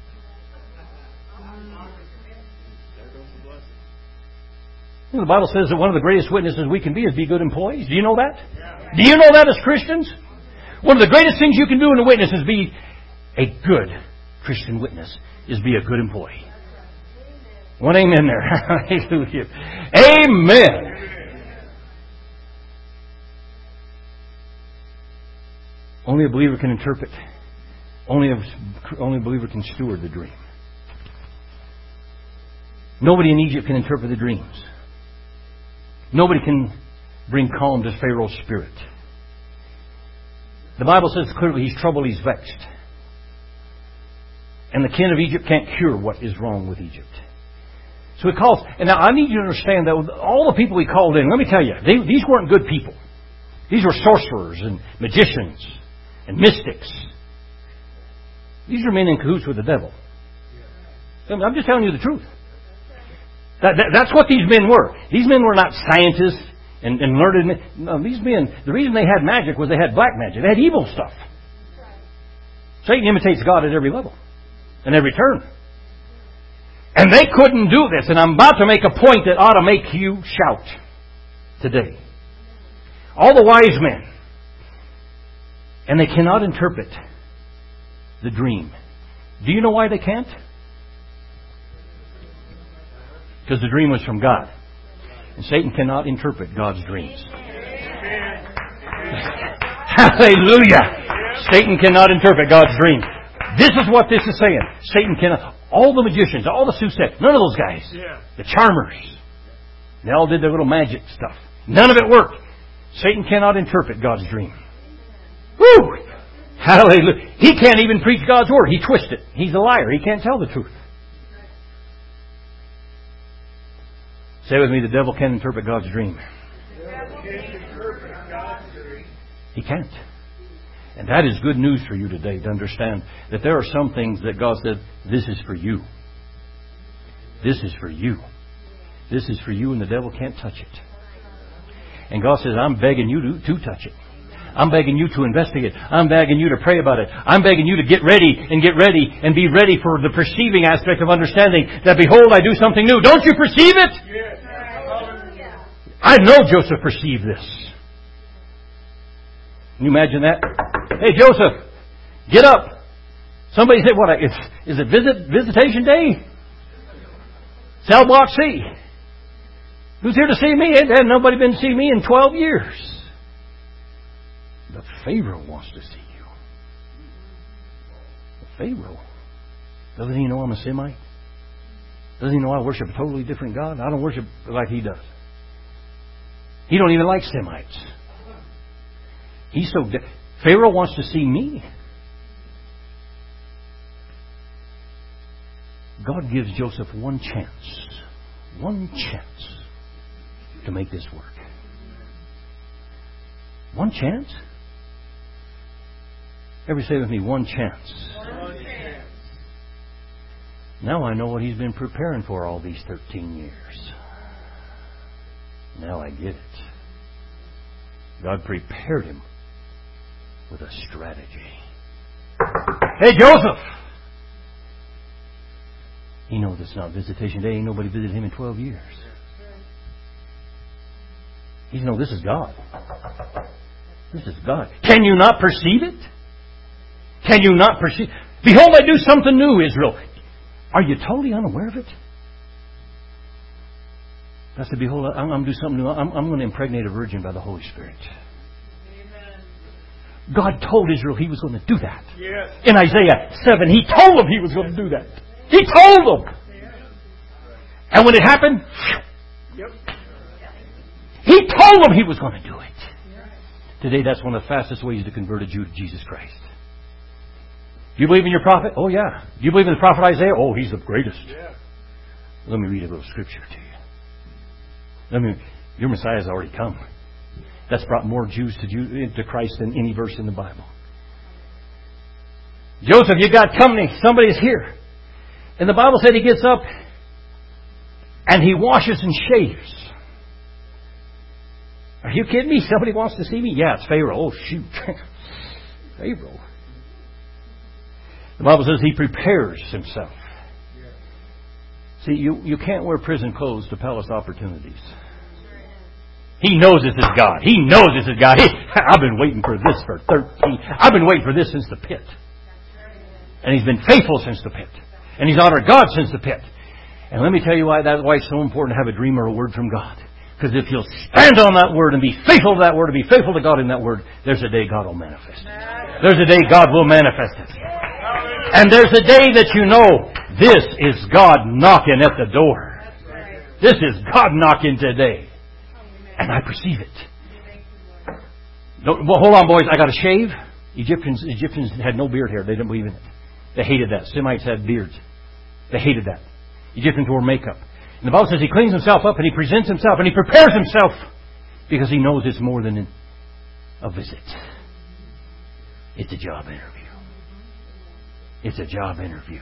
The Bible says that one of the greatest witnesses we can be is be good employees. Do you know that? Do you know that as Christians? One of the greatest things you can do in a witness is be a good Christian witness, is be a good employee. One amen there. Hallelujah. Amen. Only a believer can interpret. Only a believer can steward the dream. Nobody in Egypt can interpret the dreams. Nobody can bring calm to Pharaoh's spirit. The Bible says clearly he's troubled, he's vexed. And the king of Egypt can't cure what is wrong with Egypt. So he calls. And now I need you to understand that all the people he called in, let me tell you, these weren't good people. These were sorcerers and magicians and mystics. These are men in cahoots with the devil. I'm just telling you the truth. That's what these men were. These men were not scientists and learned men. No, these men, the reason they had magic was they had black magic. They had evil stuff. Satan imitates God at every level and every turn. And they couldn't do this. And I'm about to make a point that ought to make you shout today. All the wise men. And they cannot interpret the dream. Do you know why they can't? Because the dream was from God. And Satan cannot interpret God's dreams. Hallelujah! Satan cannot interpret God's dream. This is what this is saying. Satan cannot. All the magicians, all the soothsayers, none of those guys. The charmers. They all did their little magic stuff. None of it worked. Satan cannot interpret God's dream. Woo! Hallelujah. He can't even preach God's word. He twists it. He's a liar. He can't tell the truth. Say with me, the devil can't interpret God's dream. He can't. And that is good news for you today to understand that there are some things that God said, this is for you. This is for you. This is for you, and the devil can't touch it. And God says, I'm begging you to touch it. I'm begging you to investigate. I'm begging you to pray about it. I'm begging you to get ready and be ready for the perceiving aspect of understanding that, behold, I do something new. Don't you perceive it? Yes. I know Joseph perceived this. Can you imagine that? Hey, Joseph, get up. Somebody said, "What? Is it visitation day? Cell block C. Who's here to see me? Ain't nobody been to see me in 12 years." But Pharaoh wants to see you. Pharaoh. Doesn't he know I'm a Semite? Doesn't he know I worship a totally different God? I don't worship like he does. He don't even like Semites. Pharaoh wants to see me. God gives Joseph one chance to make this work. One chance? Everybody say with me, one chance. One chance. Now I know what he's been preparing for all these 13 years. Now I get it. God prepared him with a strategy. Hey, Joseph! He knows it's not visitation day. Ain't nobody visited him in 12 years. He knows this is God. This is God. Can you not perceive it? Can you not perceive? Behold, I do something new, Israel. Are you totally unaware of it? I said, behold, I'm going to do something new. I'm going to impregnate a virgin by the Holy Spirit. Amen. God told Israel He was going to do that. Yes. In Isaiah 7, He told them He was going to do that. He told them. And when it happened, Yep. He told them He was going to do it. Today, that's one of the fastest ways to convert a Jew to Jesus Christ. Do you believe in your prophet? Oh, yeah. Do you believe in the prophet Isaiah? Oh, he's the greatest. Yeah. Let me read a little scripture to you. Your Messiah's already come. That's brought more Jews to Christ than any verse in the Bible. Joseph, you got company. Somebody's here. And the Bible said he gets up and he washes and shaves. Are you kidding me? Somebody wants to see me? Yeah, it's Pharaoh. Oh, shoot. Pharaoh. The Bible says he prepares himself. See, you can't wear prison clothes to palace opportunities. He knows this is God. He knows this is God. I've been waiting for this for 13. I've been waiting for this since the pit. And he's been faithful since the pit. And he's honored God since the pit. And let me tell you why it's so important to have a dream or a word from God. Because if you'll stand on that word and be faithful to that word and be faithful to God in that word, there's a day God will manifest it. There's a day God will manifest it. And there's a day that you know this is God knocking at the door. This is God knocking today. And I perceive it. Well, hold on, boys. I got to shave. Egyptians had no beard hair. They didn't believe in it. They hated that. Semites had beards. They hated that. Egyptians wore makeup. And the Bible says he cleans himself up and he presents himself and he prepares himself because he knows it's more than a visit. It's a job interview. It's a job interview.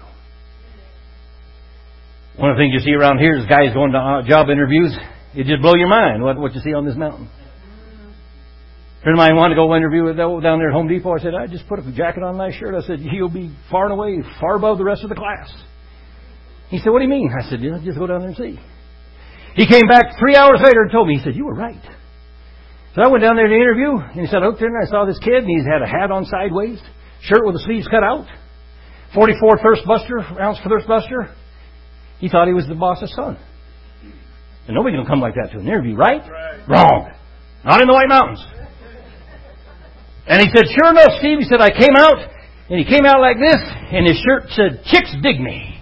One of the things you see around here is guys going to job interviews. It just blow your mind what you see on this mountain. A friend of mine wanted to go interview down there at Home Depot. I said, I just put a jacket on, a nice shirt. I said, you'll be far and away, far above the rest of the class. He said, what do you mean? I said, just go down there and see. He came back 3 hours later and told me, he said, you were right. So I went down there to interview, and he said, I looked in and I saw this kid, and he's had a hat on sideways, shirt with the sleeves cut out, 44 ounce thirst buster. He thought he was the boss's son. And nobody's going to come like that to an interview, right? Wrong. Not in the White Mountains. And he said, sure enough, Steve, he said, I came out, and he came out like this, and his shirt said, Chicks Dig Me.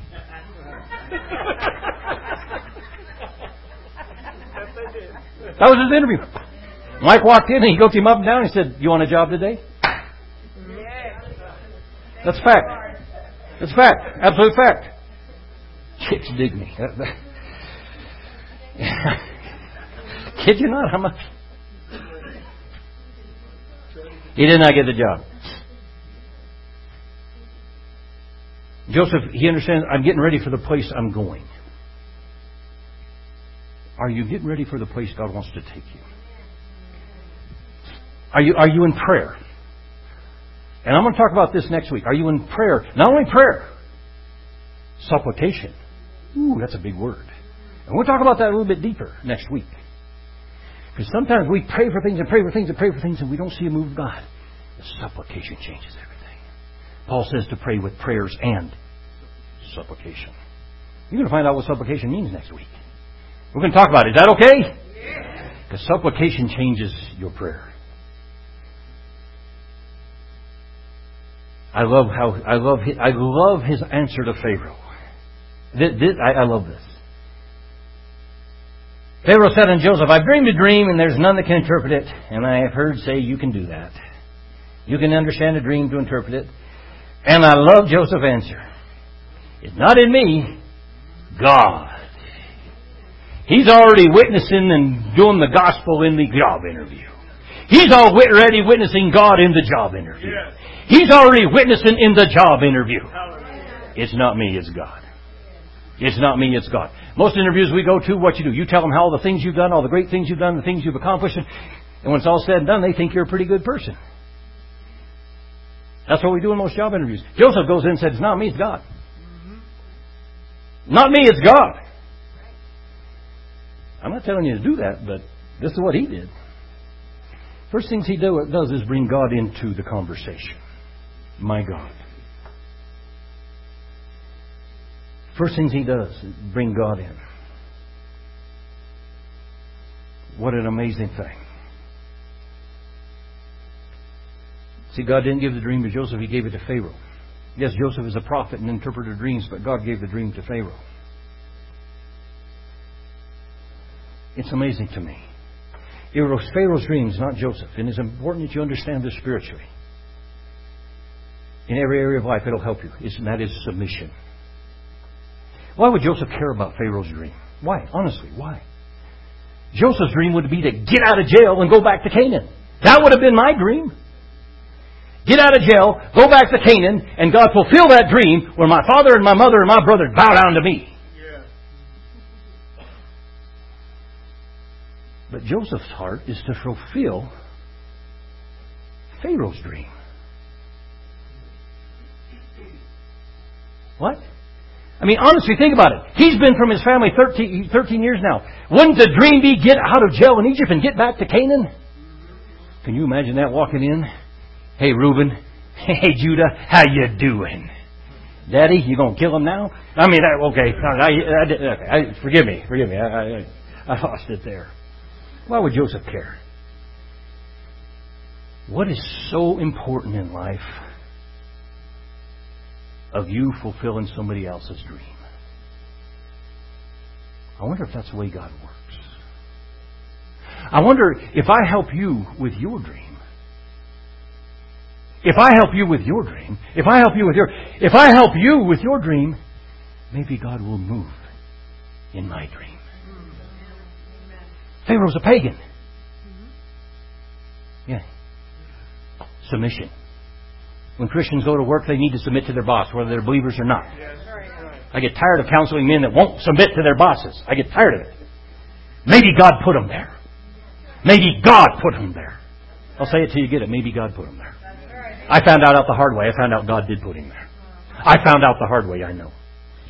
That was his interview. Mike walked in, and he looked him up and down, and he said, you want a job today? That's fact. That's fact. Absolute fact. Chicks dig me. Kid you not, how much? He did not get the job. Joseph, he understands, I'm getting ready for the place I'm going. Are you getting ready for the place God wants to take you? Are you in prayer? And I'm going to talk about this next week. Are you in prayer? Not only prayer, supplication. Ooh, that's a big word. And we'll talk about that a little bit deeper next week. Because sometimes we pray for things and pray for things and pray for things and we don't see a move of God. The supplication changes everything. Paul says to pray with prayers and supplication. You're going to find out what supplication means next week. We're going to talk about it. Is that okay? Because supplication changes your prayer. I love his answer to Pharaoh. I love this. Pharaoh said unto Joseph, I've dreamed a dream and there's none that can interpret it. And I have heard say you can do that. You can understand a dream to interpret it. And I love Joseph's answer. It's not in me, God. He's already witnessing and doing the gospel in the job interview. He's already witnessing God in the job interview. He's already witnessing in the job interview. It's not me, it's God. It's not me, it's God. Most interviews we go to, what you do? You tell them how all the things you've done, all the great things you've done, the things you've accomplished. And when it's all said and done, they think you're a pretty good person. That's what we do in most job interviews. Joseph goes in and says, it's not me, it's God. Not me, it's God. I'm not telling you to do that, but this is what he did. First things he does is bring God into the conversation. My God. First things he does is bring God in. What an amazing thing. See, God didn't give the dream to Joseph, He gave it to Pharaoh. Yes, Joseph is a prophet and interpreter of dreams, but God gave the dream to Pharaoh. It's amazing to me. It was Pharaoh's dreams, not Joseph. And it's important that you understand this spiritually. In every area of life, it'll help you. And that is submission. Why would Joseph care about Pharaoh's dream? Why? Honestly, why? Joseph's dream would be to get out of jail and go back to Canaan. That would have been my dream. Get out of jail, go back to Canaan, and God fulfill that dream where my father and my mother and my brother bow down to me. Yeah. But Joseph's heart is to fulfill Pharaoh's dream. What? I mean, honestly, think about it. He's been from his family 13 years now. Wouldn't the dream be get out of jail in Egypt and get back to Canaan? Can you imagine that walking in? Hey, Reuben. Hey, Judah. How you doing? Daddy, you going to kill him now? I mean, okay. Forgive me. I lost it there. Why would Joseph care? What is so important in life of you fulfilling somebody else's dream? I wonder if that's the way God works. I wonder if I help you with your dream. If I help you with your dream, if I help you with your dream, maybe God will move in my dream. Pharaoh's a pagan. Yeah. Submission. When Christians go to work, they need to submit to their boss, whether they're believers or not. I get tired of counseling men that won't submit to their bosses. I get tired of it. Maybe God put them there. Maybe God put them there. I'll say it till you get it. Maybe God put them there. I found out the hard way. I found out God did put him there. I found out the hard way, I know.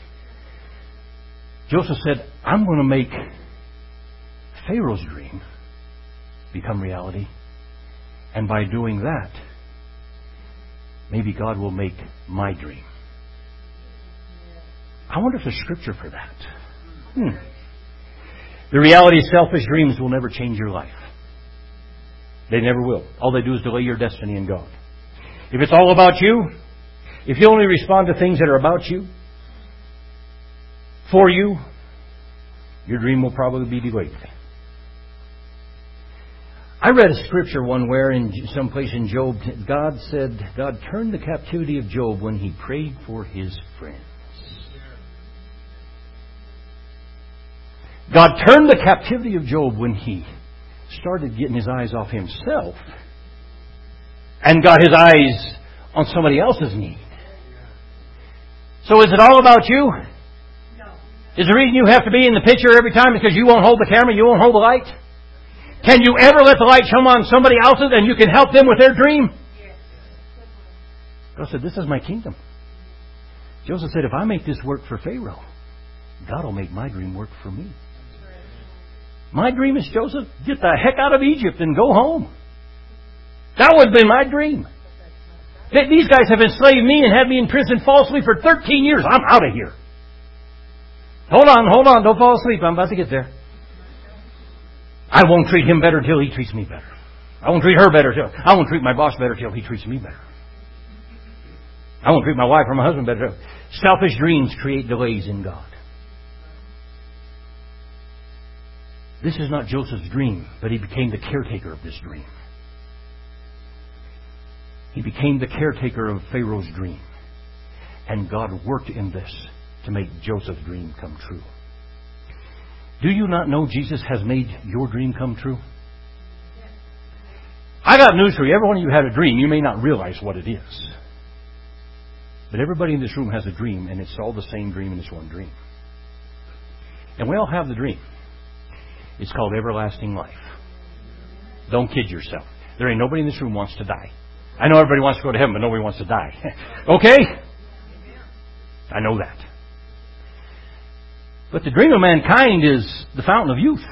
Joseph said, I'm going to make Pharaoh's dream become reality. And by doing that, maybe God will make my dream. I wonder if there's scripture for that. The reality is selfish dreams will never change your life. They never will. All they do is delay your destiny in God. If it's all about you, if you only respond to things that are about you, for you, your dream will probably be delayed. I read a scripture one where in some place in Job, God turned the captivity of Job when he prayed for his friends. God turned the captivity of Job when he started getting his eyes off himself and got his eyes on somebody else's need. So is it all about you? No. Is the reason you have to be in the picture every time because you won't hold the camera, you won't hold the light? Can you ever let the light shine on somebody else's and you can help them with their dream? God said, this is my kingdom. Joseph said, if I make this work for Pharaoh, God will make my dream work for me. My dream is, Joseph, get the heck out of Egypt and go home. That would have been my dream. These guys have enslaved me and had me in prison falsely for 13 years. I'm out of here. Hold on. Don't fall asleep. I'm about to get there. I won't treat him better till he treats me better. I won't treat her better till... I won't treat my boss better till he treats me better. I won't treat my wife or my husband better. Selfish dreams create delays in God. This is not Joseph's dream, but he became the caretaker of this dream. He became the caretaker of Pharaoh's dream. And God worked in this to make Joseph's dream come true. Do you not know Jesus has made your dream come true? I got news for you. Every one of you had a dream. You may not realize what it is. But everybody in this room has a dream, and it's all the same dream, and it's one dream. And we all have the dream. It's called everlasting life. Don't kid yourself. There ain't nobody in this room wants to die. I know everybody wants to go to heaven, but nobody wants to die. Okay? I know that. But the dream of mankind is the fountain of youth.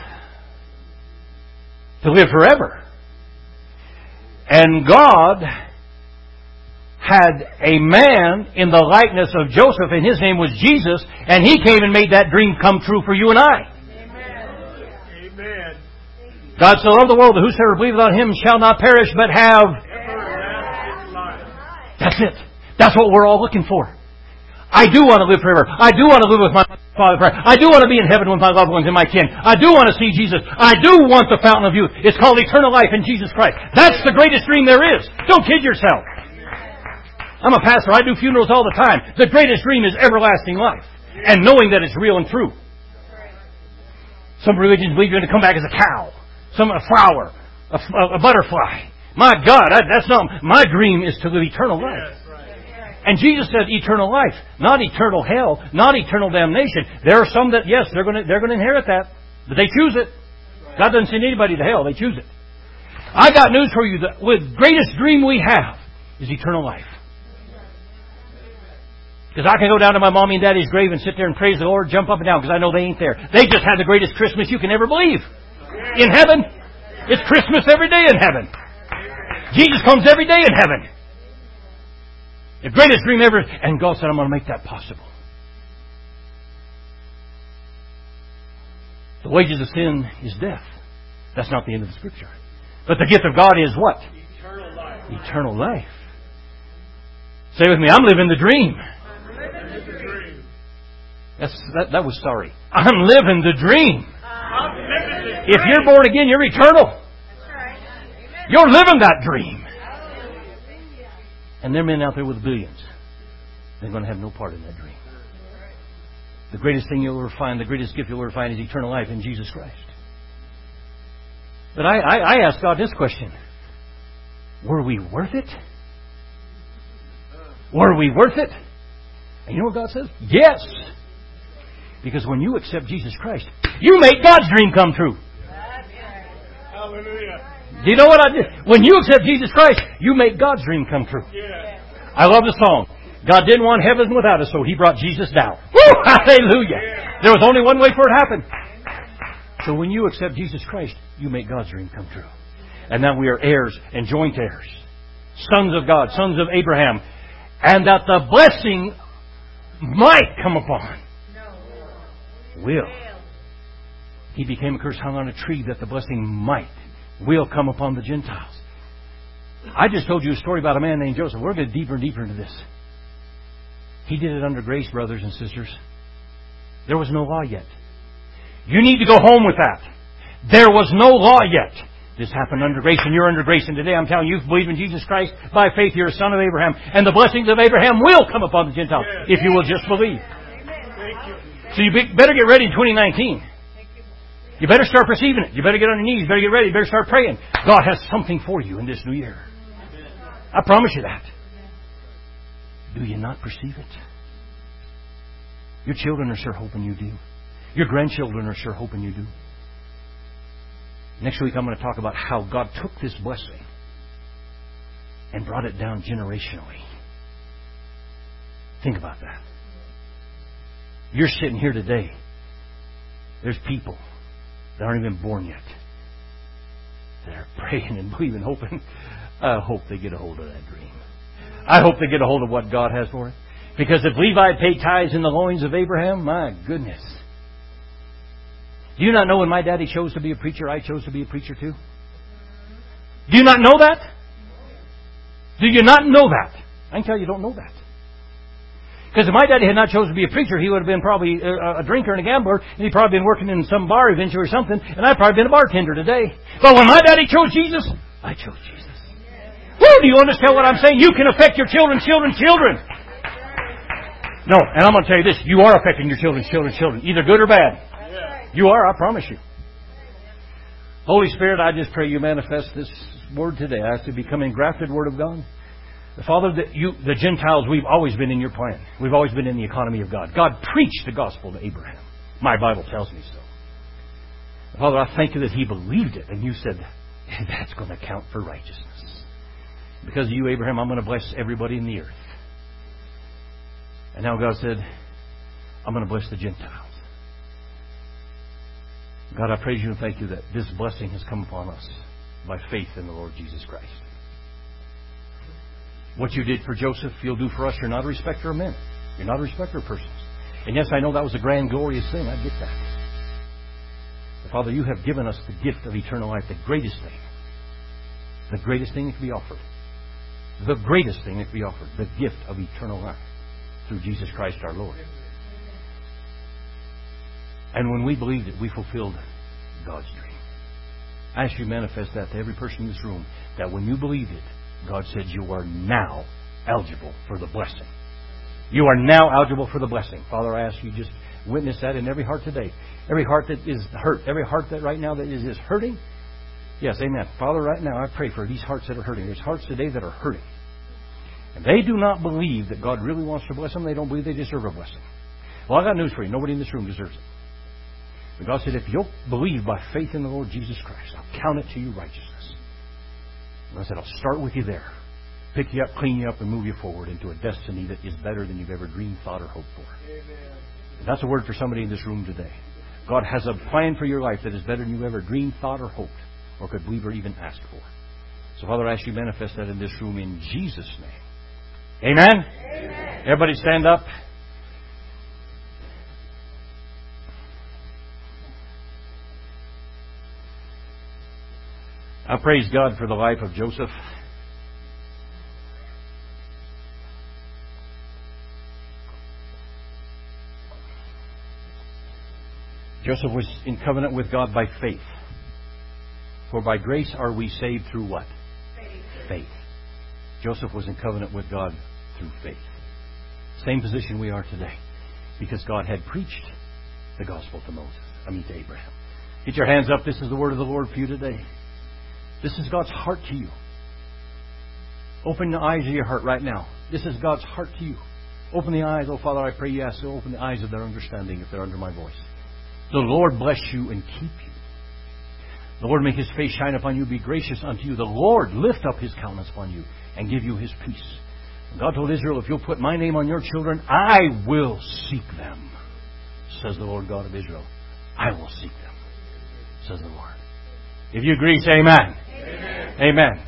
To live forever. And God had a man in the likeness of Joseph, and his name was Jesus, and he came and made that dream come true for you and I. Amen. God so loved the world that whosoever believeth on him shall not perish, but have Everlasting life. That's it. That's what we're all looking for. I do want to live forever. I do want to live with my Father forever. I do want to be in heaven with my loved ones and my kin. I do want to see Jesus. I do want the fountain of youth. It's called eternal life in Jesus Christ. That's the greatest dream there is. Don't kid yourself. I'm a pastor. I do funerals all the time. The greatest dream is everlasting life. And knowing that it's real and true. Some religions believe you're going to come back as a cow. Some a flower. A butterfly. My God, that's not... My dream is to live eternal life. And Jesus said eternal life, not eternal hell, not eternal damnation. There are some that, yes, they're going to inherit that, but they choose it. God doesn't send anybody to hell; they choose it. I got news for you: the greatest dream we have is eternal life. Because I can go down to my mommy and daddy's grave and sit there and praise the Lord, jump up and down, because I know they ain't there. They just had the greatest Christmas you can ever believe in heaven. It's Christmas every day in heaven. Jesus comes every day in heaven. The greatest dream ever. And God said, I'm going to make that possible. The wages of sin is death. That's not the end of the Scripture. But the gift of God is what? Eternal life. Eternal life. Say with me, I'm living the dream. I'm living the dream. That was sorry. I'm living the dream. I'm living the dream. If you're born again, you're eternal. You're living that dream. And there are men out there with billions. They're going to have no part in that dream. The greatest thing you'll ever find, the greatest gift you'll ever find is eternal life in Jesus Christ. But I asked God this question. Were we worth it? Were we worth it? And you know what God says? Yes. Because when you accept Jesus Christ, you make God's dream come true. Hallelujah. Do you know what I did? When you accept Jesus Christ, you make God's dream come true. Yeah. I love the song. God didn't want heaven without us, so He brought Jesus down. Woo! Hallelujah! Yeah. There was only one way for it to happen. So when you accept Jesus Christ, you make God's dream come true. And now we are heirs and joint heirs. Sons of God, sons of Abraham. And that the blessing might come upon. Will. He became a curse, hung on a tree, that the blessing will come upon the Gentiles. I just told you a story about a man named Joseph. We're going to get deeper and deeper into this. He did it under grace, brothers and sisters. There was no law yet. You need to go home with that. There was no law yet. This happened under grace, and you're under grace. And today I'm telling you, if you believe in Jesus Christ, by faith you're a son of Abraham. And the blessings of Abraham will come upon the Gentiles, if you will just believe. So you better get ready in 2019. You better start perceiving it. You better get on your knees. You better get ready. You better start praying. God has something for you in this new year. I promise you that. Do you not perceive it? Your children are sure hoping you do. Your grandchildren are sure hoping you do. Next week I'm going to talk about how God took this blessing and brought it down generationally. Think about that. You're sitting here today. There's people that aren't even born yet. They're praying and believing, hoping. I hope they get a hold of that dream. I hope they get a hold of what God has for it. Because if Levi paid tithes in the loins of Abraham, my goodness. Do you not know when my daddy chose to be a preacher, I chose to be a preacher too? Do you not know that? Do you not know that? I can tell you don't know that. Because if my daddy had not chosen to be a preacher, he would have been probably a drinker and a gambler, and he'd probably been working in some bar eventually or something, and I'd probably been a bartender today. But when my daddy chose Jesus, I chose Jesus. Woo! Do you understand what I'm saying? You can affect your children. No, and I'm going to tell you this. You are affecting your children, either good or bad. You are, I promise you. Holy Spirit, I just pray you manifest this word today. I ask to become engrafted Word of God. Father, the Gentiles, we've always been in your plan. We've always been in the economy of God. God preached the gospel to Abraham. My Bible tells me so. Father, I thank you that he believed it, and you said, that's going to count for righteousness. Because of you, Abraham, I'm going to bless everybody in the earth. And now God said, I'm going to bless the Gentiles. God, I praise you and thank you that this blessing has come upon us by faith in the Lord Jesus Christ. What you did for Joseph, you'll do for us. You're not a respecter of men. You're not a respecter of persons. And yes, I know that was a grand, glorious thing. I get that. But Father, you have given us the gift of eternal life, the greatest thing. The greatest thing that can be offered. The greatest thing that can be offered. The gift of eternal life through Jesus Christ our Lord. And when we believed it, we fulfilled God's dream. I ask you to manifest that to every person in this room, that when you believed it, God said you are now eligible for the blessing. You are now eligible for the blessing. Father, I ask you just witness that in every heart today. Every heart that is hurt. Every heart that right now that is hurting. Yes, amen. Father, right now I pray for these hearts that are hurting. There's hearts today that are hurting. And they do not believe that God really wants to bless them. They don't believe they deserve a blessing. Well, I got news for you. Nobody in this room deserves it. But God said, if you'll believe by faith in the Lord Jesus Christ, I'll count it to you righteousness. And I said, I'll start with you there. Pick you up, clean you up, and move you forward into a destiny that is better than you've ever dreamed, thought, or hoped for. And that's a word for somebody in this room today. God has a plan for your life that is better than you ever dreamed, thought, or hoped, or could believe or even ask for. So, Father, I ask you to manifest that in this room in Jesus' name. Amen? Amen. Everybody stand up. I praise God for the life of Joseph. Joseph was in covenant with God by faith. For by grace are we saved through what? Faith. Joseph was in covenant with God through faith. Same position we are today. Because God had preached the gospel to Abraham. Get your hands up. This is the word of the Lord for you today. This is God's heart to you. Open the eyes of your heart right now. This is God's heart to you. Open the eyes. Oh, Father, I pray you ask to open the eyes of their understanding if they're under my voice. The Lord bless you and keep you. The Lord make His face shine upon you, be gracious unto you. The Lord lift up His countenance upon you and give you His peace. And God told Israel, if you'll put my name on your children, I will seek them, says the Lord God of Israel. I will seek them, says the Lord. If you agree, say amen. Amen. Amen.